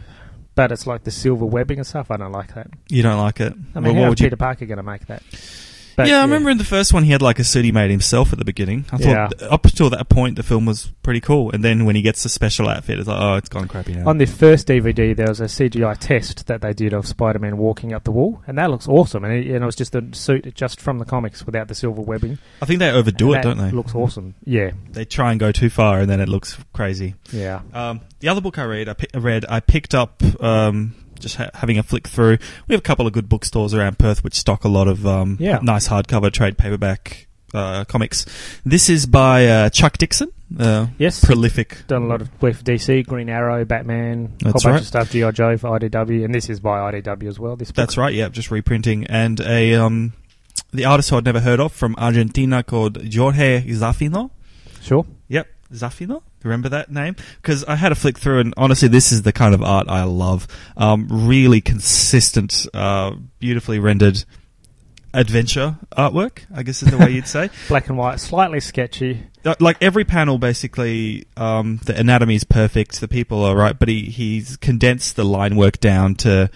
But it's like the silver webbing and stuff. I don't like that. You don't like it. I mean, Well, how what is would you- Peter Parker going to make that? But, yeah, I remember in the first one he had like a suit he made himself at the beginning. I thought Yeah. th- up until that point the film was pretty cool, and then when he gets the special outfit, it's like, oh, it's gone crappy now. On the first D V D, there was a C G I test that they did of Spider-Man walking up the wall, and that looks awesome. And it, you know, it's just a suit just from the comics without the silver webbing. I think they overdo And it, don't that they? looks awesome. Yeah, They try and go too far, and then it looks crazy. yeah. Um, the other book I read, I, pi- read, I picked up. Um, just ha- having a flick through. We have a couple of good bookstores around Perth which stock a lot of um, Yeah. nice hardcover trade paperback uh, comics. This is by uh, Chuck Dixon, uh, Yes. prolific. Done a lot of work for D C, Green Arrow, Batman, a whole That's bunch right. of stuff, G I. Joe for I D W, and this is by I D W as well. This book. That's right. Yeah, just reprinting, and a um, the artist who I'd never heard of from Argentina called Jorge Zafino. Sure. Yep, Zafino. Remember that name? Because I had a flick through, and honestly, this is the kind of art I love. Um, really consistent, uh, beautifully rendered adventure artwork, I guess is the way you'd say. Black and white, slightly sketchy. Uh, Like every panel, basically, um, the anatomy is perfect, the people are right, but he, he's condensed the line work down to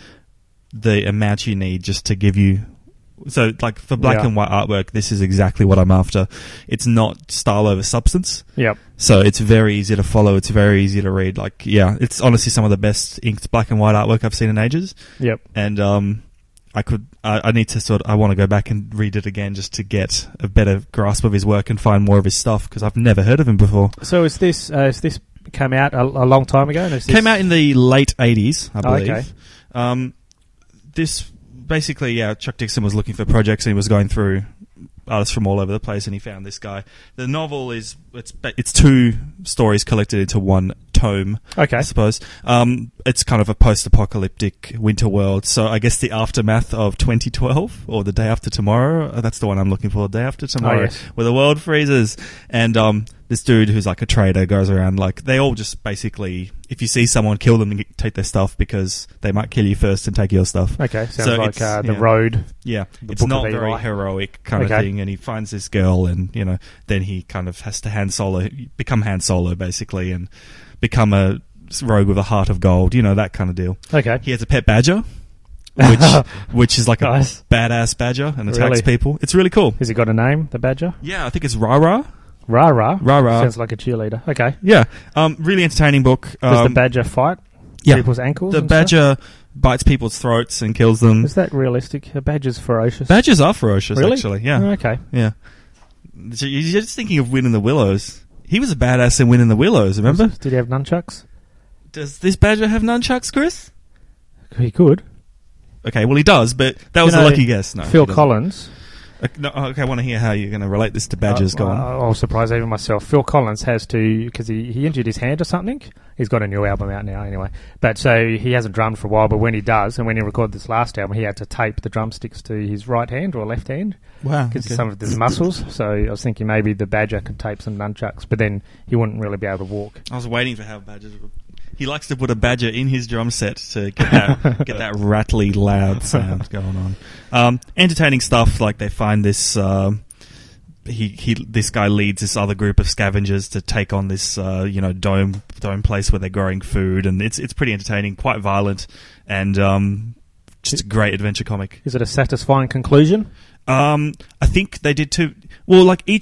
the amount you need just to give you. So, like, for black Yeah. and white artwork, this is exactly what I'm after. It's not style over substance. Yep. So it's very easy to follow. It's very easy to read. Like, yeah, it's honestly some of the best inked black and white artwork I've seen in ages. Yep. And um, I could, I, I need to sort. I want to go back and read it again just to get a better grasp of his work and find more of his stuff because I've never heard of him before. So is this uh, is this came out a, a long time ago? And is this Came out in the late eighties, I Oh, believe. okay. Um, this basically, yeah, Chuck Dixon was looking for projects and he was going through artists from all over the place, and he found this guy. The novel is it's it's two stories collected into one tome. Okay. I suppose. Um, it's kind of a post-apocalyptic winter world. So I guess the aftermath of twenty twelve or the day after tomorrow. uh, That's the one I'm looking for. The day after tomorrow, Oh, yes. where the world freezes, and um, this dude who's like a trader goes around like they all just basically, if you see someone, kill them and get- take their stuff because they might kill you first and take your stuff. Okay. Sounds So like it's- uh, the yeah. road. Yeah, The it's Book not of very Eli. heroic kind Okay. of thing, and he finds this girl, and you know, then he kind of has to hand solo, become Han Solo basically, and become a rogue with a heart of gold, you know, that kind of deal. Okay. He has a pet badger, which which is like a Nice. badass badger and attacks Really? people. It's really cool. Has he got a name? The badger. Yeah, I think it's Rara. Rah rah. Rara. Sounds like a cheerleader. Okay. Yeah, um, really entertaining book. Does Um, the badger fight yeah, people's ankles? the and stuff? badger bites people's throats and kills them. Is that realistic? A badger's ferocious. Badgers are ferocious, Really? actually. Yeah. Oh, okay. Yeah. So you're just thinking of Win in the Willows. He was a badass in Win in the Willows, remember? Did he have nunchucks? Does this badger have nunchucks, Chris? He could. Okay, well he does, but that was You a know, lucky guess. No, Phil he doesn't. Collins. Uh, no, okay, I want to hear how you're going to relate this to badgers. Uh, Go on. I, I was surprised even myself. Phil Collins has to, because he, he injured his hand or something. He's got a new album out now anyway. But so he hasn't drummed for a while, but when he does, and when he recorded this last album, he had to tape the drumsticks to his right hand or left hand Wow. because okay. some of his muscles. So I was thinking maybe the badger could tape some nunchucks, but then he wouldn't really be able to walk. I was waiting for how badgers would. He likes to put a badger in his drum set to get that get that rattly, loud sound going on. Um, entertaining stuff, like they find this. Um, he he. This guy leads this other group of scavengers to take on this, uh, you know, dome dome place where they're growing food, and it's it's pretty entertaining, quite violent, and um, just a great adventure comic. Is it a satisfying conclusion? Um, I think they did two. Well, like each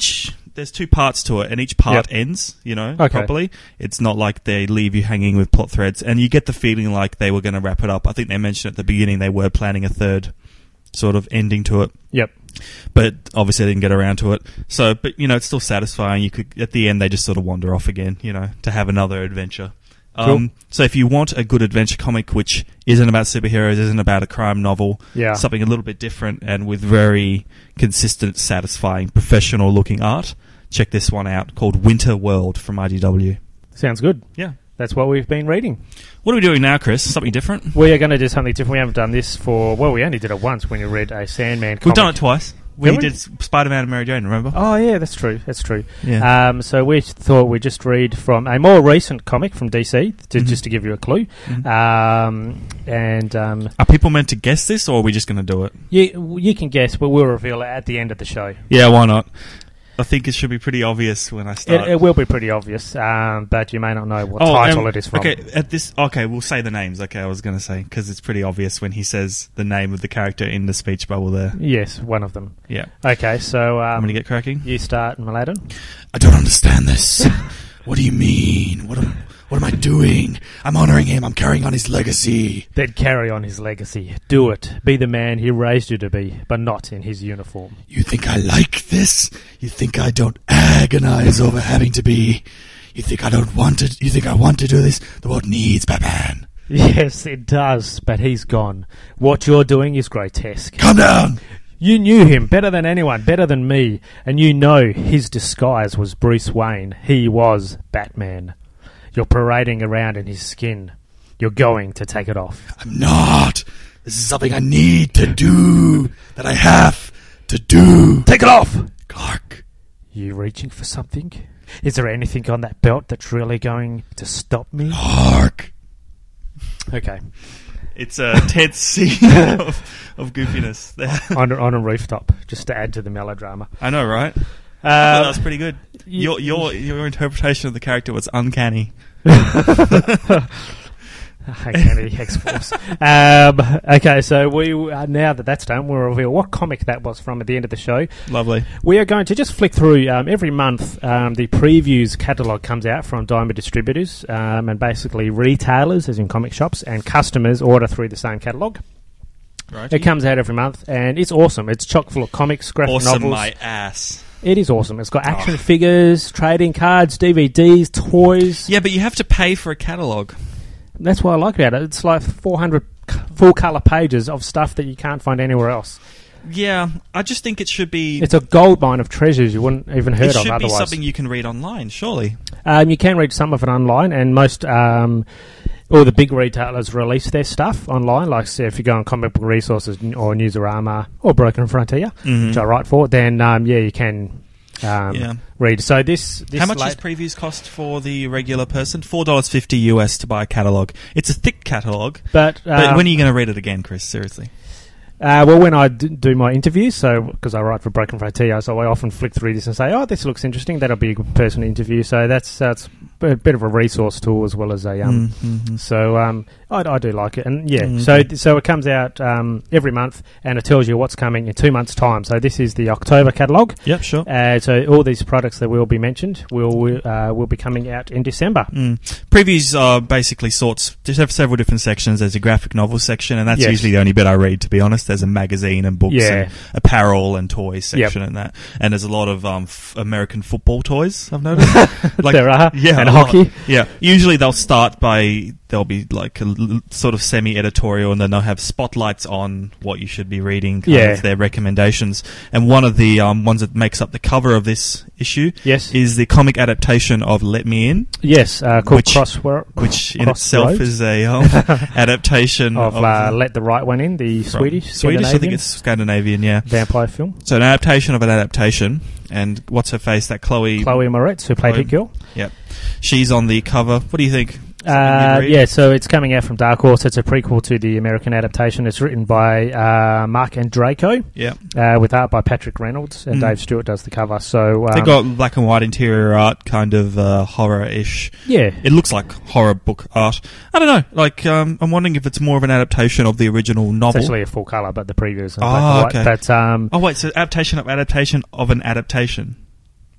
there's two parts to it, and each part Yep. ends, you know, Okay. properly. It's not like they leave you hanging with plot threads, and you get the feeling like they were going to wrap it up. I think they mentioned at the beginning they were planning a third sort of ending to it. Yep. But obviously they didn't get around to it. So, but you know, it's still satisfying. You could, at the end, they just sort of wander off again, you know, to have another adventure. Cool. Um, so if you want a good adventure comic which isn't about superheroes, isn't about a crime novel, Yeah. something a little bit different and with very consistent, satisfying, professional looking art, check this one out called Winter World from I D W. Sounds good. Yeah. That's what we've been reading. What are we doing now, Chris? Something different? We are going to do something different. We haven't done this for, well, we only did it once when you read a Sandman comic. We've done it twice. We Have we? did Spider-Man and Mary Jane, remember? Oh, yeah, that's true. That's true. Yeah. Um, so we thought we'd just read from a more recent comic from D C, to, Mhm. just to give you a clue. Mhm. Um, and um, Are people meant to guess this, or are we just going to do it? you, you can guess, but we'll reveal it at the end of the show. Yeah, why not? I think it should be pretty obvious when I It, start. it will be pretty obvious, um, but you may not know what Oh, title um, it is from. Okay, at this. Okay, we'll say the names. Okay, I was going to say because it's pretty obvious when he says the name of the character in the speech bubble there. Yes, one of them. Yeah, Okay, so um, I'm going to get cracking. you start, Mladen. I don't understand this. What do you mean? What am, what am I doing? I'm honoring him. I'm carrying on his legacy. Then carry on his legacy. Do it. Be the man he raised you to be, but not in his uniform. You think I like this? You think I don't agonize over having to be? You think I don't want to? You think I want to do this? The world needs Batman. Yes, it does, but he's gone. What you're doing is grotesque. Calm down. You knew him better than anyone, better than me, and you know his disguise was Bruce Wayne. He was Batman. You're parading around in his skin. You're going to take it off. I'm not. This is something I need to do. That I have to do. Take it off! Clark. You reaching for something? Is there anything on that belt that's really going to stop me? Clark. Okay. It's a tense scene of, of goofiness there. on, a, on a rooftop, just to add to the melodrama. I know, right? I thought Uh, that was pretty good. Your your your interpretation of the character was uncanny. Uncanny X-Force. um, okay, so we uh, now that that's done, we'll reveal what comic that was from at the end of the show. Lovely. We are going to just flick through um, every month. Um, the previews catalogue comes out from Diamond Distributors, um, and basically retailers, as in comic shops, and customers order through the same catalogue. Right. It comes out every month, and it's awesome. It's chock full of comics, graphic Awesome, novels. my ass. It is awesome. It's got action Oh. figures, trading cards, D V Ds, toys. Yeah, but you have to pay for a catalogue. That's what I like about it. It's like four hundred c- full colour pages of stuff that you can't find anywhere else. Yeah, I just think it should be. It's a goldmine of treasures you wouldn't even heard it of should be otherwise. something you can read online, surely. Um, you can read some of it online, and most um, all the big retailers release their stuff online. Like, say, if you go on Comic Book Resources or Newsarama or Broken Frontier, Mhm. which I write for, then um, yeah, you can um, Yeah. read. So this, this How much late- does previews cost for the regular person? Four dollars fifty U S to buy a catalogue. It's a thick catalogue, But, but um, when are you going to read it again, Chris? Seriously. Uh, well, when I d- do my interviews, so because I write for Broken Frontier, so I often flick through this and say, "Oh, this looks interesting. That'll be a good person to interview." So that's that's a bit of a resource tool as well as a um. Mhm. So um, I, I do like it, and yeah. Mm. So so it comes out um every month, and it tells you what's coming in two months' time. So this is the October catalogue. Yep, sure. Uh, so all these products that will be mentioned will uh, will be coming out in December. Mm. Previews are basically sorts. Just have several different sections. There's a graphic novel section, and that's Yes. usually the only bit I read. To be honest, there's a magazine and books Yeah. and apparel and toys section and that. And there's a lot of um, f- American football toys. I've noticed. Like, there are, yeah, and a lot. hockey. Yeah, usually they'll start by there'll be like a l- sort of semi-editorial, and then they'll have spotlights on what you should be reading. Kind Yeah. of their recommendations. And one of the um, ones that makes up the cover of this issue Yes, is the comic adaptation of Let Me In, yes, uh, called which- Crossword, which in Crossroads. itself is a um, adaptation of of, uh, Let the Right One In, the from- Swedish, Swedish. I think Scandinavian it's Scandinavian. Yeah. vampire film. So an adaptation of an adaptation, and what's her face? That Chloe. Chloe Moretz, who played Chloe- Hit Girl. She's on the cover. What do you think? Something Uh, you'd read? yeah, so it's coming out from Dark Horse. It's a prequel to the American adaptation. It's written by uh, Mark Andreyko, Yeah. uh, with art by Patrick Reynolds, and Mm. Dave Stewart does the cover. So um, They got black and white interior art, kind of uh, horror-ish. yeah, It looks like horror book art. I don't know. Like, um, I'm wondering if it's more of an adaptation of the original it's novel. actually a full color, but the preview is in Oh, black and white. okay. But um, Oh wait, so adaptation of adaptation of an adaptation.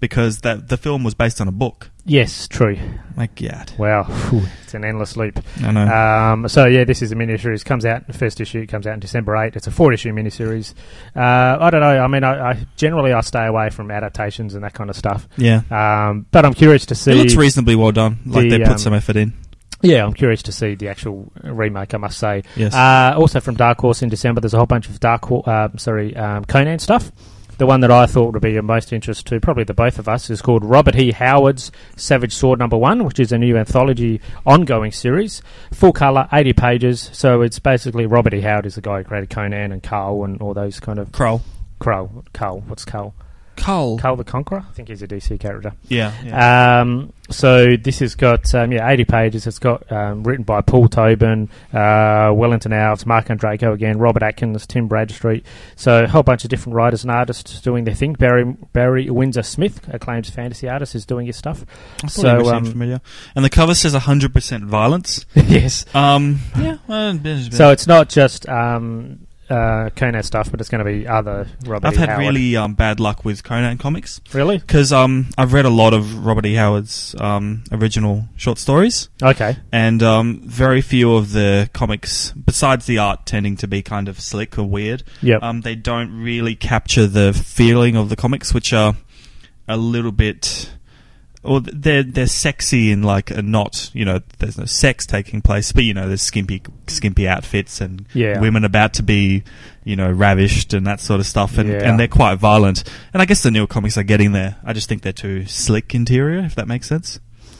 because that the film was based on a book. Yes, true. My God. Wow, Whew, it's an endless loop. I know. Um, so yeah, this is a miniseries. Comes out the first issue. Comes out on December eighth. It's a four-issue miniseries. Uh, I don't know. I mean, I, I generally I stay away from adaptations and that kind of stuff. Yeah. Um, but I'm curious to see. It looks reasonably well done. Like the, they put um, some effort in. Yeah, I'm curious to see the actual remake, I must say. Yes. Uh, also from Dark Horse in December, there's a whole bunch of Dark Horse, uh, sorry, um, Conan stuff. The one that I thought would be of most interest to probably the both of us is called Robert E. Howard's Savage Sword Number One, which is a new anthology ongoing series, full colour, eighty pages. So it's basically Robert E. Howard is the guy who created Conan and Carl and all those kind of Kroll. Crow, Carl. What's Carl? Carl. Carl the Conqueror. I think he's a D C character. Yeah. yeah. Um, so this has got um, yeah eighty pages. It's got um, written by Paul Tobin, uh, Wellington Alves, Mark Andraco again, Robert Atkins, Tim Bradstreet. So a whole bunch of different writers and artists doing their thing. Barry Barry Windsor Smith, acclaimed fantasy artist, is doing his stuff. I thought So he um, seemed familiar. And the cover says one hundred percent violence. yes. Um, yeah. Well, So it's not just um, uh, Conan stuff, but it's going to be other Robert I've E. had Howard. really um, bad luck with Conan comics. Really? Because um, I've read a lot of Robert E. Howard's um, original short stories, Okay. and um, very few of the comics, besides the art tending to be kind of slick or weird, Yep. um, they don't really capture the feeling of the comics, which are a little bit... Or they're they're sexy in like a not, you know, there's no sex taking place, but you know, there's skimpy skimpy outfits and Yeah. women about to be, you know, ravished and that sort of stuff, and, Yeah. and they're quite violent. And I guess the newer comics are getting there. I just think they're too slick interior, if that makes sense.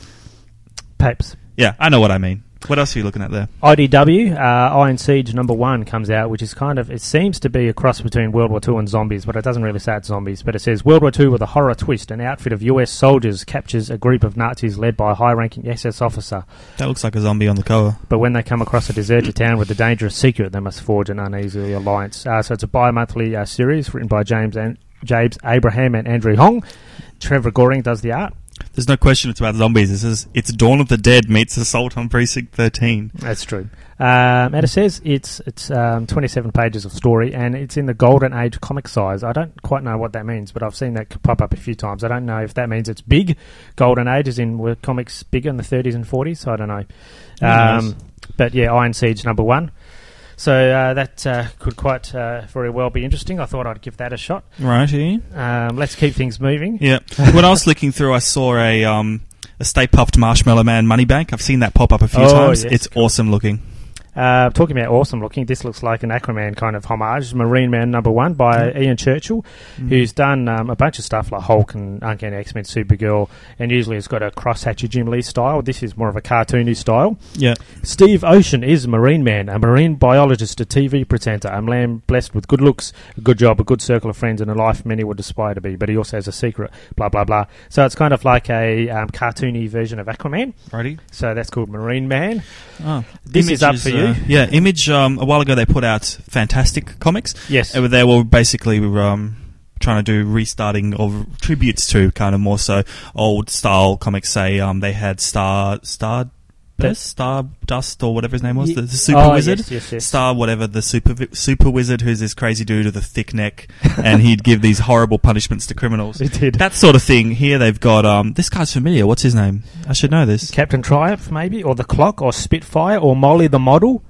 Papes. Yeah, I know what I mean. What else are you looking at there? I D W, uh, Iron Siege number one comes out, which is kind of, it seems to be a cross between World War Two and zombies, but it doesn't really say it's zombies. But it says, World War Two with a horror twist. An outfit of U S soldiers captures a group of Nazis led by a high-ranking S S officer. That looks like a zombie on the cover. But when they come across a deserted town with a dangerous secret, they must forge an uneasy alliance. Uh, so it's a bi-monthly uh, series written by James and James Abraham and Andrew Hong. Trevor Goring does the art. There's no question it's about zombies. This is it's Dawn of the Dead meets Assault on Precinct thirteen. That's true. Um, and it says it's it's um, twenty-seven pages of story, and it's in the Golden Age comic size. I don't quite know what that means, but I've seen that pop up a few times. I don't know if that means it's big. Golden Age is in were comics bigger in the thirties and forties, so I don't know. Who Um, knows? but yeah, Iron Siege number one. So uh, that uh, could quite uh, very well be interesting. I thought I'd give that a shot. Right, yeah. Um, let's keep things moving. Yeah. When I was flicking through, I saw a um a Stay Puffed Marshmallow Man money bank. I've seen that pop up a few Oh, times. yes, It's cool. awesome looking. Uh, talking about awesome looking, this looks like an Aquaman kind of homage. Marine Man number one by Mm. Ian Churchill, Mm. who's done um, a bunch of stuff like Hulk and Uncanny X-Men, Supergirl, and usually has got a cross-hatchy Jim Lee style. This is more of a cartoony style. Yeah. Steve Ocean is Marine Man, a marine biologist, a T V presenter, a man blessed with good looks, a good job, a good circle of friends, and a life many would aspire to be, but he also has a secret, blah, blah, blah. So it's kind of like a um, cartoony version of Aquaman. Righty. So that's called Marine Man. Oh. This is up for you. uh, yeah, Image, um, a while ago they put out Fantastic Comics. Yes. Uh, They were basically um, trying to do restarting of tributes to kind of more so old style comics. Say um, they had Star Star The- Star Dust or whatever his name was, Ye- the, the Super Oh, Wizard. yes, yes, yes. Star whatever, the Super vi- Super Wizard, who's this crazy dude with a thick neck, and he'd give these horrible punishments to criminals. It did. That sort of thing. Here they've got um, this guy's familiar. What's his name? I should know this. Captain Triumph, maybe, or the Clock, or Spitfire, or Molly the Model.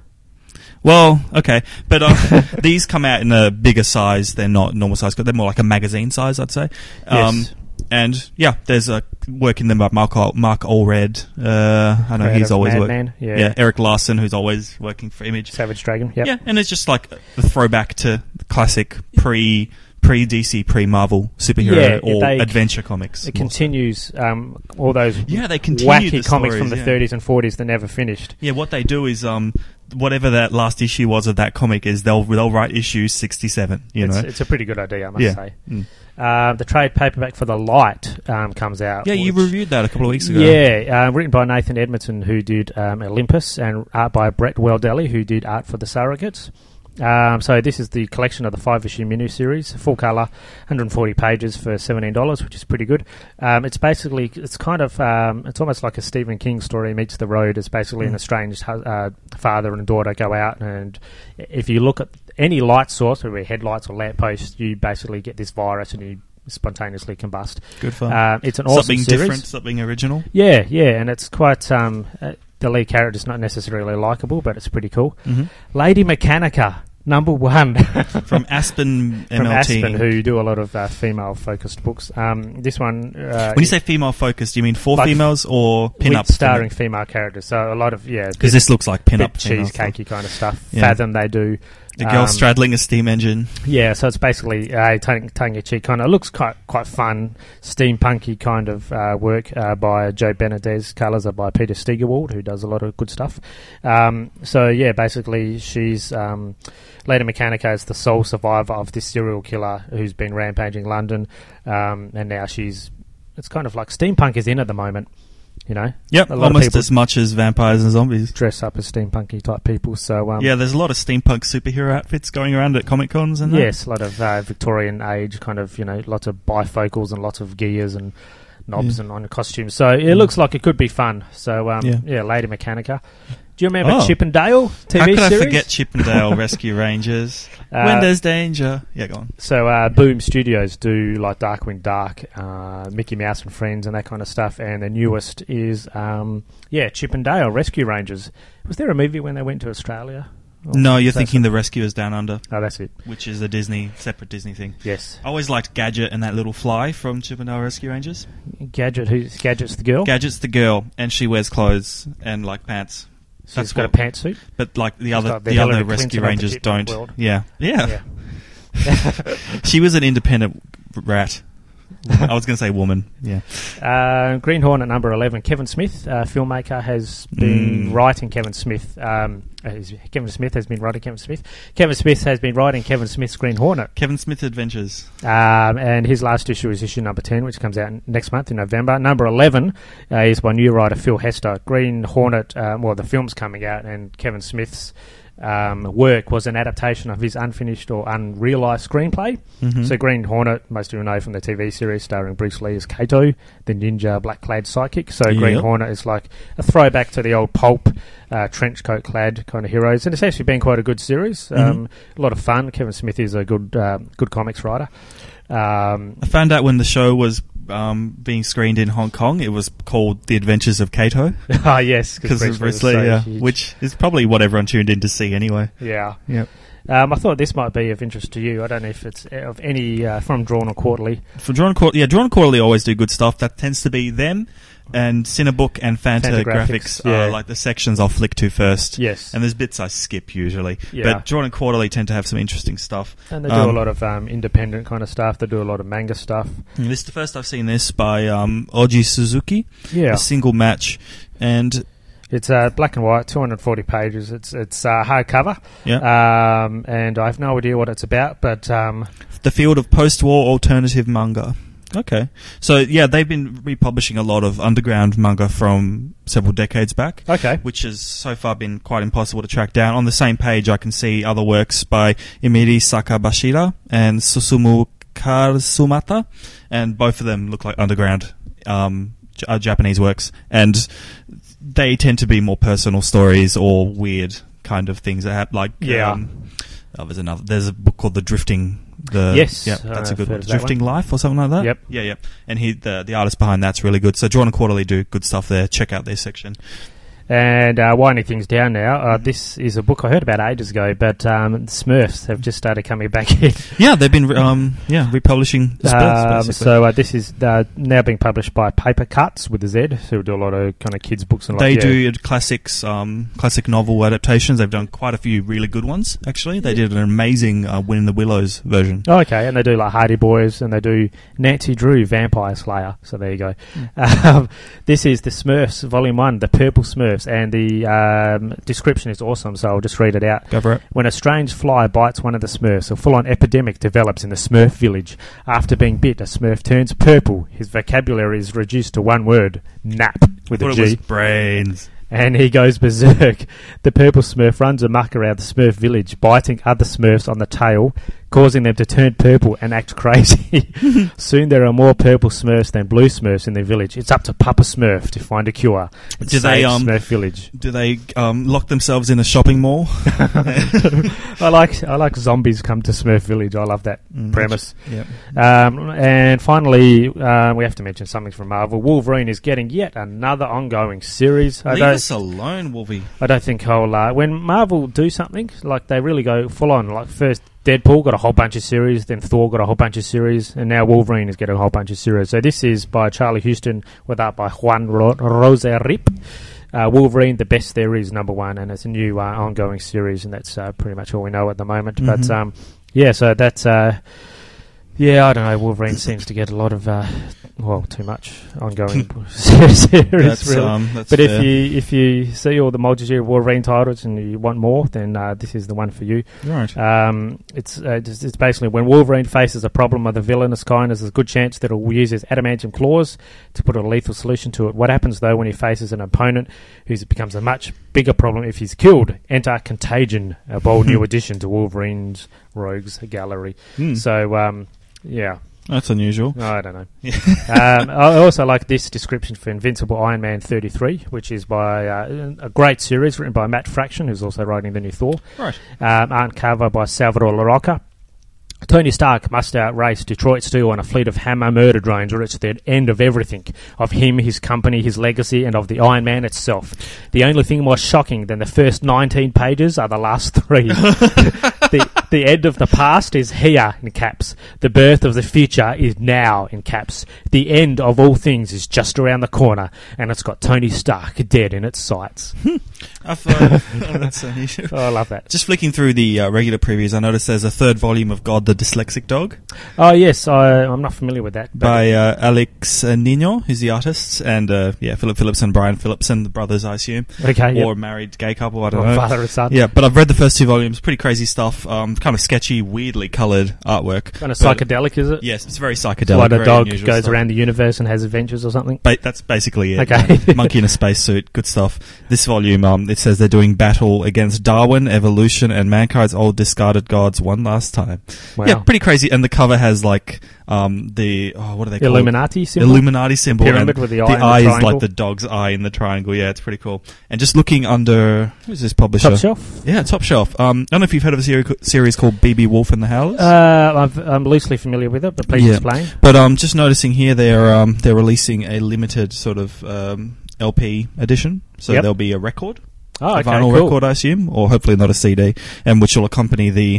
Well, okay, but uh, these come out in a bigger size. They're not normal size, but they're more like a magazine size, I'd say. Um, Yes. And yeah, there's a work in them by Mark Al- Mark Allred. Uh, I know he's Creative always working. madman, yeah. Yeah, Eric Larson, who's always working for Image. Savage Dragon. Yep. Yeah, and it's just like a throwback to the classic pre pre D C pre Marvel superhero Yeah, or they- adventure comics. It more so. continues um, all those Yeah, they continue wacky the comics stories, from the yeah. thirties and forties that never finished. Yeah, what they do is um, whatever that last issue was of that comic is they'll they'll write issue sixty-seven. You it's, know, it's a pretty good idea, I must yeah. say. Mm. Uh, the trade paperback for The Light um, comes out. Yeah, you which- reviewed that a couple of weeks ago. Yeah, uh, written by Nathan Edmondson, who did um, Olympus, and art by Brett Weldelli, who did art for The Surrogates. Um, so this is the collection of the five-issue miniseries, full colour, one hundred forty pages for seventeen dollars, which is pretty good. Um, it's basically, it's kind of, um, it's almost like a Stephen King story meets The Road. It's basically Mm. an estranged hu- uh, father and daughter go out, and if you look at any light source, whether it be headlights or lampposts, you basically get this virus and you spontaneously combust. Good fun. Um, it's an awesome something series. different, something original. Yeah, yeah, and it's quite. Um, uh, the lead character's not necessarily likable, but it's pretty cool. Mm-hmm. Lady Mechanica, number one. From Aspen M L T. From Aspen, who do a lot of uh, female-focused books. Um, this one... Uh, when you say female-focused, do you mean for like females or with pin-up? starring female characters. So a lot of, yeah... Because this looks like pin-up. cheesecakey kind of stuff. Yeah. Fathom, they do... The girl um, straddling a steam engine. Yeah, so it's basically uh, tongue, tongue-in-cheek kind of... It looks quite quite fun, steampunky kind of uh, work uh, by Joe Benedez. Colours are by Peter Steigerwald, who does a lot of good stuff. Um, so, yeah, basically she's... Um, Lady Mechanica is the sole survivor of this serial killer who's been rampaging London, um, and now she's... It's kind of like steampunk is in at the moment, you know? Yep, a lot almost of people as much as vampires and zombies. dress up as steampunky type people, so... Um, Yeah, there's a lot of steampunk superhero outfits going around at Comic Cons and that. Yes, a lot of uh, Victorian age kind of, you know, lots of bifocals and lots of gears and knobs Yeah. and on costumes. So it looks like it could be fun. So, um, Yeah. yeah. Lady Mechanica. Do you remember Oh. Chip and Dale T V How could series? I forget Chip and Dale Rescue Rangers? Uh, when there's danger. Yeah, go on. So uh, Boom Studios do like Darkwing Dark, uh, Mickey Mouse and Friends and that kind of stuff. And the newest is, um, yeah, Chip and Dale Rescue Rangers. Was there a movie when they went to Australia? Or No, you're was that thinking some- The Rescuers Down Under, Oh, that's it. which is a Disney, separate Disney thing. Yes. I always liked Gadget and that little fly from Chip and Dale Rescue Rangers. Gadget, who's Gadget's the girl? Gadget's the girl, and she wears clothes and like pants. She's that's got what- a pantsuit. But like the She's other, like the the Hillary other Clinton Rescue of the Rangers chipmunk don't. world. Yeah, yeah. Yeah. She was an independent rat. I was going to say woman. Yeah. Uh, Green Hornet number eleven. Kevin Smith, uh, filmmaker, has been Mm. writing Kevin Smith. Um, uh, is- Kevin Smith has been writing Kevin Smith. Kevin Smith has been writing Kevin Smith's Green Hornet. Kevin Smith Adventures. Um, and his last issue is issue number ten, which comes out next month in November. Number eleven uh, is by new writer Phil Hester. Green Hornet, um, well, the film's coming out, and Kevin Smith's um, work was an adaptation of his unfinished or unrealised screenplay. Mm-hmm. So Green Hornet, most of you know from the T V series starring Bruce Lee as Kato, the ninja black-clad psychic. So Green Yep. Hornet is like a throwback to the old pulp, uh, trench coat-clad kind of heroes. And it's actually been quite a good series. Um, a lot of fun. Kevin Smith is a good uh, good comics writer. Um, I found out when the show was um, being screened in Hong Kong, it was called The Adventures of Kato. ah, yes. Because of was Bruce Lee, so yeah. huge. Which is probably what everyone tuned in to see anyway. Yeah. Yep. Um, I thought this might be of interest to you. I don't know if it's of any uh, from Drawn or Quarterly. For Drawn Quarterly, yeah, Drawn Quarterly always do good stuff. That tends to be them, and Cinebook and Fantagraphics Fantagraphics, are yeah. like the sections I'll flick to first. Yes. And there's bits I skip usually. Yeah. But Drawn and Quarterly tend to have some interesting stuff. And they do Um, a lot of um, independent kind of stuff. They do a lot of manga stuff. And this is the first I've seen this by um, Oji Suzuki. Yeah. A single match. And It's uh, black and white, two hundred forty pages. It's it's uh, hardcover. yeah, Um, and I have no idea what it's about, but um, the field of post-war alternative manga. Okay. So, yeah, they've been republishing a lot of underground manga from several decades back. okay. Which has so far been quite impossible to track down. On the same page, I can see other works by Emiri Sakabashira and Susumu Karsumata, and both of them look like underground um, J- uh, Japanese works, and they tend to be more personal stories or weird kind of things that happen. Like, Yeah. um, oh, there's another. There's a book called The Drifting. The, Yes, yeah, uh, that's a I've good heard one. of that Drifting one. Life or something like that. Yep. Yeah, yeah. And he, the the artist behind that's really good. So Drawn and Quarterly do good stuff there. Check out their section. And uh, winding things down now, uh, this is a book I heard about ages ago, but um, Smurfs have just started coming back in. Yeah, they've been um, yeah republishing the Spurs, Um, basically. so uh, this is uh, now being published by Paper Cuts with a Z, who do a lot of kind of kids books and They like, yeah. do classics, um, classic novel adaptations. They've done quite a few really good ones, actually. They did an amazing uh, Win in the Willows version. Oh, okay, and they do like Hardy Boys, and they do Nancy Drew, Vampire Slayer. So there you go. Um, this is the Smurfs, Volume One, the Purple Smurfs, and the um, description is awesome. So I'll just read it out. Go for it. When a strange fly bites one of the Smurfs, a full-on epidemic develops in the Smurf village. After being bit, a Smurf turns purple. His vocabulary is reduced to one word: nap with Thought a it G. was brains. And he goes berserk. The purple Smurf runs amok around the Smurf village, biting other Smurfs on the tail, causing them to turn purple and act crazy. Soon there are more purple Smurfs than blue Smurfs in their village. It's up to Papa Smurf to find a cure. Do they, um, Smurf village. Do they um, lock themselves in a shopping mall? I like I like zombies come to Smurf village. I love that Mm, premise. Yep. Um, and finally, uh, we have to mention something from Marvel. Wolverine is getting yet another ongoing series. I Leave don't, us alone, Wolvie. I don't think I'll... Uh, when Marvel do something, like they really go full on. Like first Deadpool got a whole bunch of series, then Thor got a whole bunch of series, and now Wolverine is getting a whole bunch of series. So this is by Charlie Houston with art by Juan Ro- Rosarip. Uh, Wolverine, the best there is, number one, and it's a new uh, ongoing series, and that's uh, pretty much all we know at the moment. Mm-hmm. But um, yeah, so that's uh, yeah, I don't know. Wolverine seems to get a lot of uh, well, too much ongoing series. That's, really. um, that's but fair. if you if you see all the multitude of Wolverine titles and you want more, then uh, this is the one for you. Right. Um, it's, uh, it's it's basically when Wolverine faces a problem with a villainous kind, there's a good chance that he'll use his adamantium claws to put a lethal solution to it. What happens though when he faces an opponent who becomes a much bigger problem if he's killed? Enter Contagion, a bold new addition to Wolverine's Rogues Gallery. Mm. So um, yeah. That's unusual. I don't know. um, I also like this description for Invincible Iron Man thirty-three, which is by uh, a great series written by Matt Fraction, who's also writing the new Thor. Right. Um, art cover by Salvador LaRocca. Tony Stark must outrace Detroit Steel on a fleet of Hammer murder drones, or it's the end of everything. Of him, his company, his legacy, and of the Iron Man itself. The only thing more shocking than the first nineteen pages are the last three. the, the end of the past is here, in caps. The birth of the future is now, in caps. The end of all things is just around the corner, and it's got Tony Stark dead in its sights. I thought, oh, that's unusual. Oh, I love that. Just flicking through the uh, regular previews, I noticed there's a third volume of God the Dyslexic Dog Oh, yes, I, I'm not familiar with that. But by uh, Alex uh, Nino, who's the artist, and uh, yeah, Philip Phillips and Brian Phillipson, the brothers, I assume, okay, or yep. married gay couple. I don't Or know. father and son. Yeah, but I've read the first two volumes. Pretty crazy stuff. Um, kind of sketchy, weirdly coloured artwork. Kind of But- psychedelic, is it? Yes, it's very psychedelic. Like a very dog unusual goes stuff. around the universe and has adventures or something. Ba- that's basically it. Okay. Yeah. Monkey in a spacesuit. Good stuff. This volume, um, it says they're doing battle against Darwin, evolution, and mankind's old discarded gods one last time. Wow. Yeah, pretty crazy. And the cover has like um, the oh, what are they called? Illuminati symbol? Illuminati symbol. Pyramid and with the the eye and the eye is triangle. like the dog's eye in the triangle. Yeah, it's pretty cool. And just looking under who's this publisher? Top Shelf? Yeah, Top Shelf. Um, I don't know if you've heard of a seri- series called B B Wolf and the Howlers. Uh, I've, I'm loosely familiar with it, but please Yeah. explain. But um, just noticing here, they're um, they're releasing a limited sort of um, L P edition. So Yep. there'll be a record, Oh, a okay, vinyl cool. record, I assume, or hopefully not a C D, and which will accompany the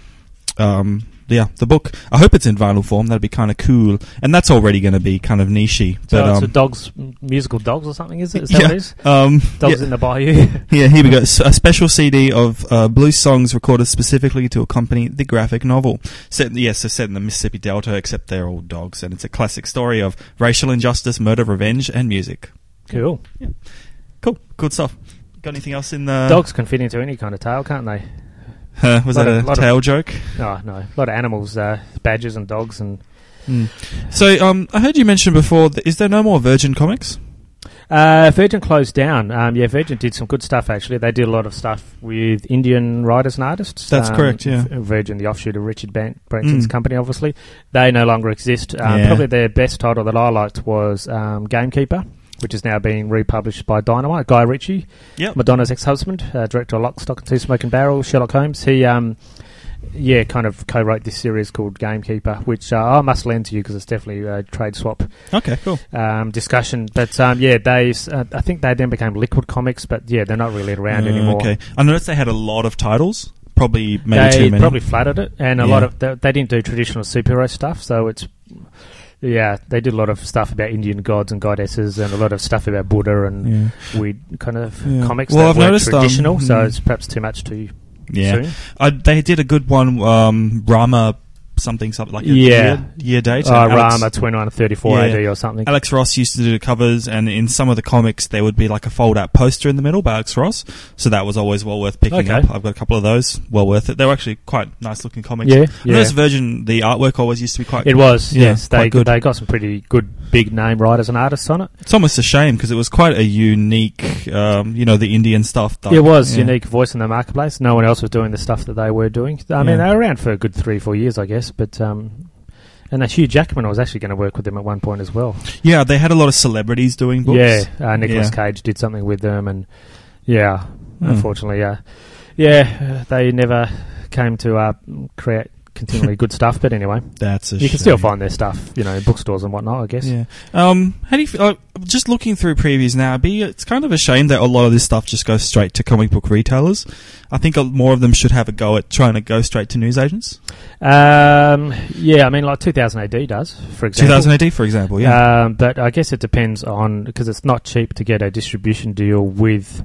um, yeah, the book. I hope it's in vinyl form. That'd be kind of cool, and that's already going to be kind of nichey. So But it's um, a dogs, musical dogs or something, is it? Is that yeah, what it is? um, Dogs yeah. in the bayou. Yeah, here we go. S- A special C D of uh, blues songs recorded specifically to accompany the graphic novel. Set, yes, they're set in the Mississippi Delta, except they're all dogs, and it's a classic story of racial injustice, murder, revenge, and music. Cool. Cool, good stuff. Got anything else in the Dogs can fit into any kind of tail, can't they? Uh, was Lot that of- a lot of- tail joke? No, no. A lot of animals, uh, badgers and dogs. and Mm. So, um, I heard you mention before. That, is there no more Virgin Comics? Uh, Virgin closed down. Um, yeah, Virgin did some good stuff, actually. They did a lot of stuff with Indian writers and artists. That's Um, correct, yeah. V- Virgin, the offshoot of Richard Ban- Branson's Mm. company, obviously. They no longer exist. Um, Yeah. Probably their best title that I liked was um, Gamekeeper, which is now being republished by Dynamite. Guy Ritchie, Yep. Madonna's ex-husband, uh, director of Lock, Stock and Two Smoking Barrels, Sherlock Holmes. He... Um, Yeah, kind of co-wrote this series called Gamekeeper, which uh, I must lend to you because it's definitely a trade swap Okay, cool. um, discussion. But um, yeah, they uh, I think they then became Liquid Comics, but yeah, they're not really around Uh, anymore. Okay, I noticed they had a lot of titles. Probably maybe They too many. probably flattered it, and a Yeah. lot of they, they didn't do traditional superhero stuff, so it's. Yeah, they did a lot of stuff about Indian gods and goddesses, and a lot of stuff about Buddha and Yeah. weird kind of Yeah. comics Well, that I've weren't noticed, um, traditional. so mm. it's perhaps too much too Yeah, soon. I, they did a good one. Um, Rama something something like a Yeah. year, year date. Oh, And Alex- Rama twenty-one thirty-four Yeah. A D or something. Alex Ross used to do the covers, and in some of the comics there would be like a fold-out poster in the middle by Alex Ross, so that was always well worth picking Okay. up. I've got a couple of those, well worth it. They were actually quite nice-looking comics. Yeah, I yeah. noticed Virgin, the artwork always used to be quite. It was, Yeah, yes. They quite good. they got some pretty good big name writers and artists on it. It's almost a shame because it was quite a unique, um, you know, the Indian stuff. Done. It was yeah. unique voice in the marketplace. No one else was doing the stuff that they were doing. I mean, Yeah. they were around for a good three, four years, I guess. But um, and uh, Hugh Jackman was actually going to work with them at one point as well. Yeah, they had a lot of celebrities doing books. Yeah, uh, Nicolas Yeah. Cage did something with them, and yeah, Hmm. unfortunately, yeah, yeah, uh, they never came to uh, create continually good stuff. But anyway, That's a you shame. can still find their stuff, you know, in bookstores and whatnot, I guess. Yeah. Um, how do you feel? Uh, just looking through previews now, be it's kind of a shame that a lot of this stuff just goes straight to comic book retailers. I think a, more of them should have a go at trying to go straight to newsagents. Um, yeah, I mean, like two thousand A D does, for example. two thousand A D, for example, yeah. Um, but I guess it depends on, because it's not cheap to get a distribution deal with.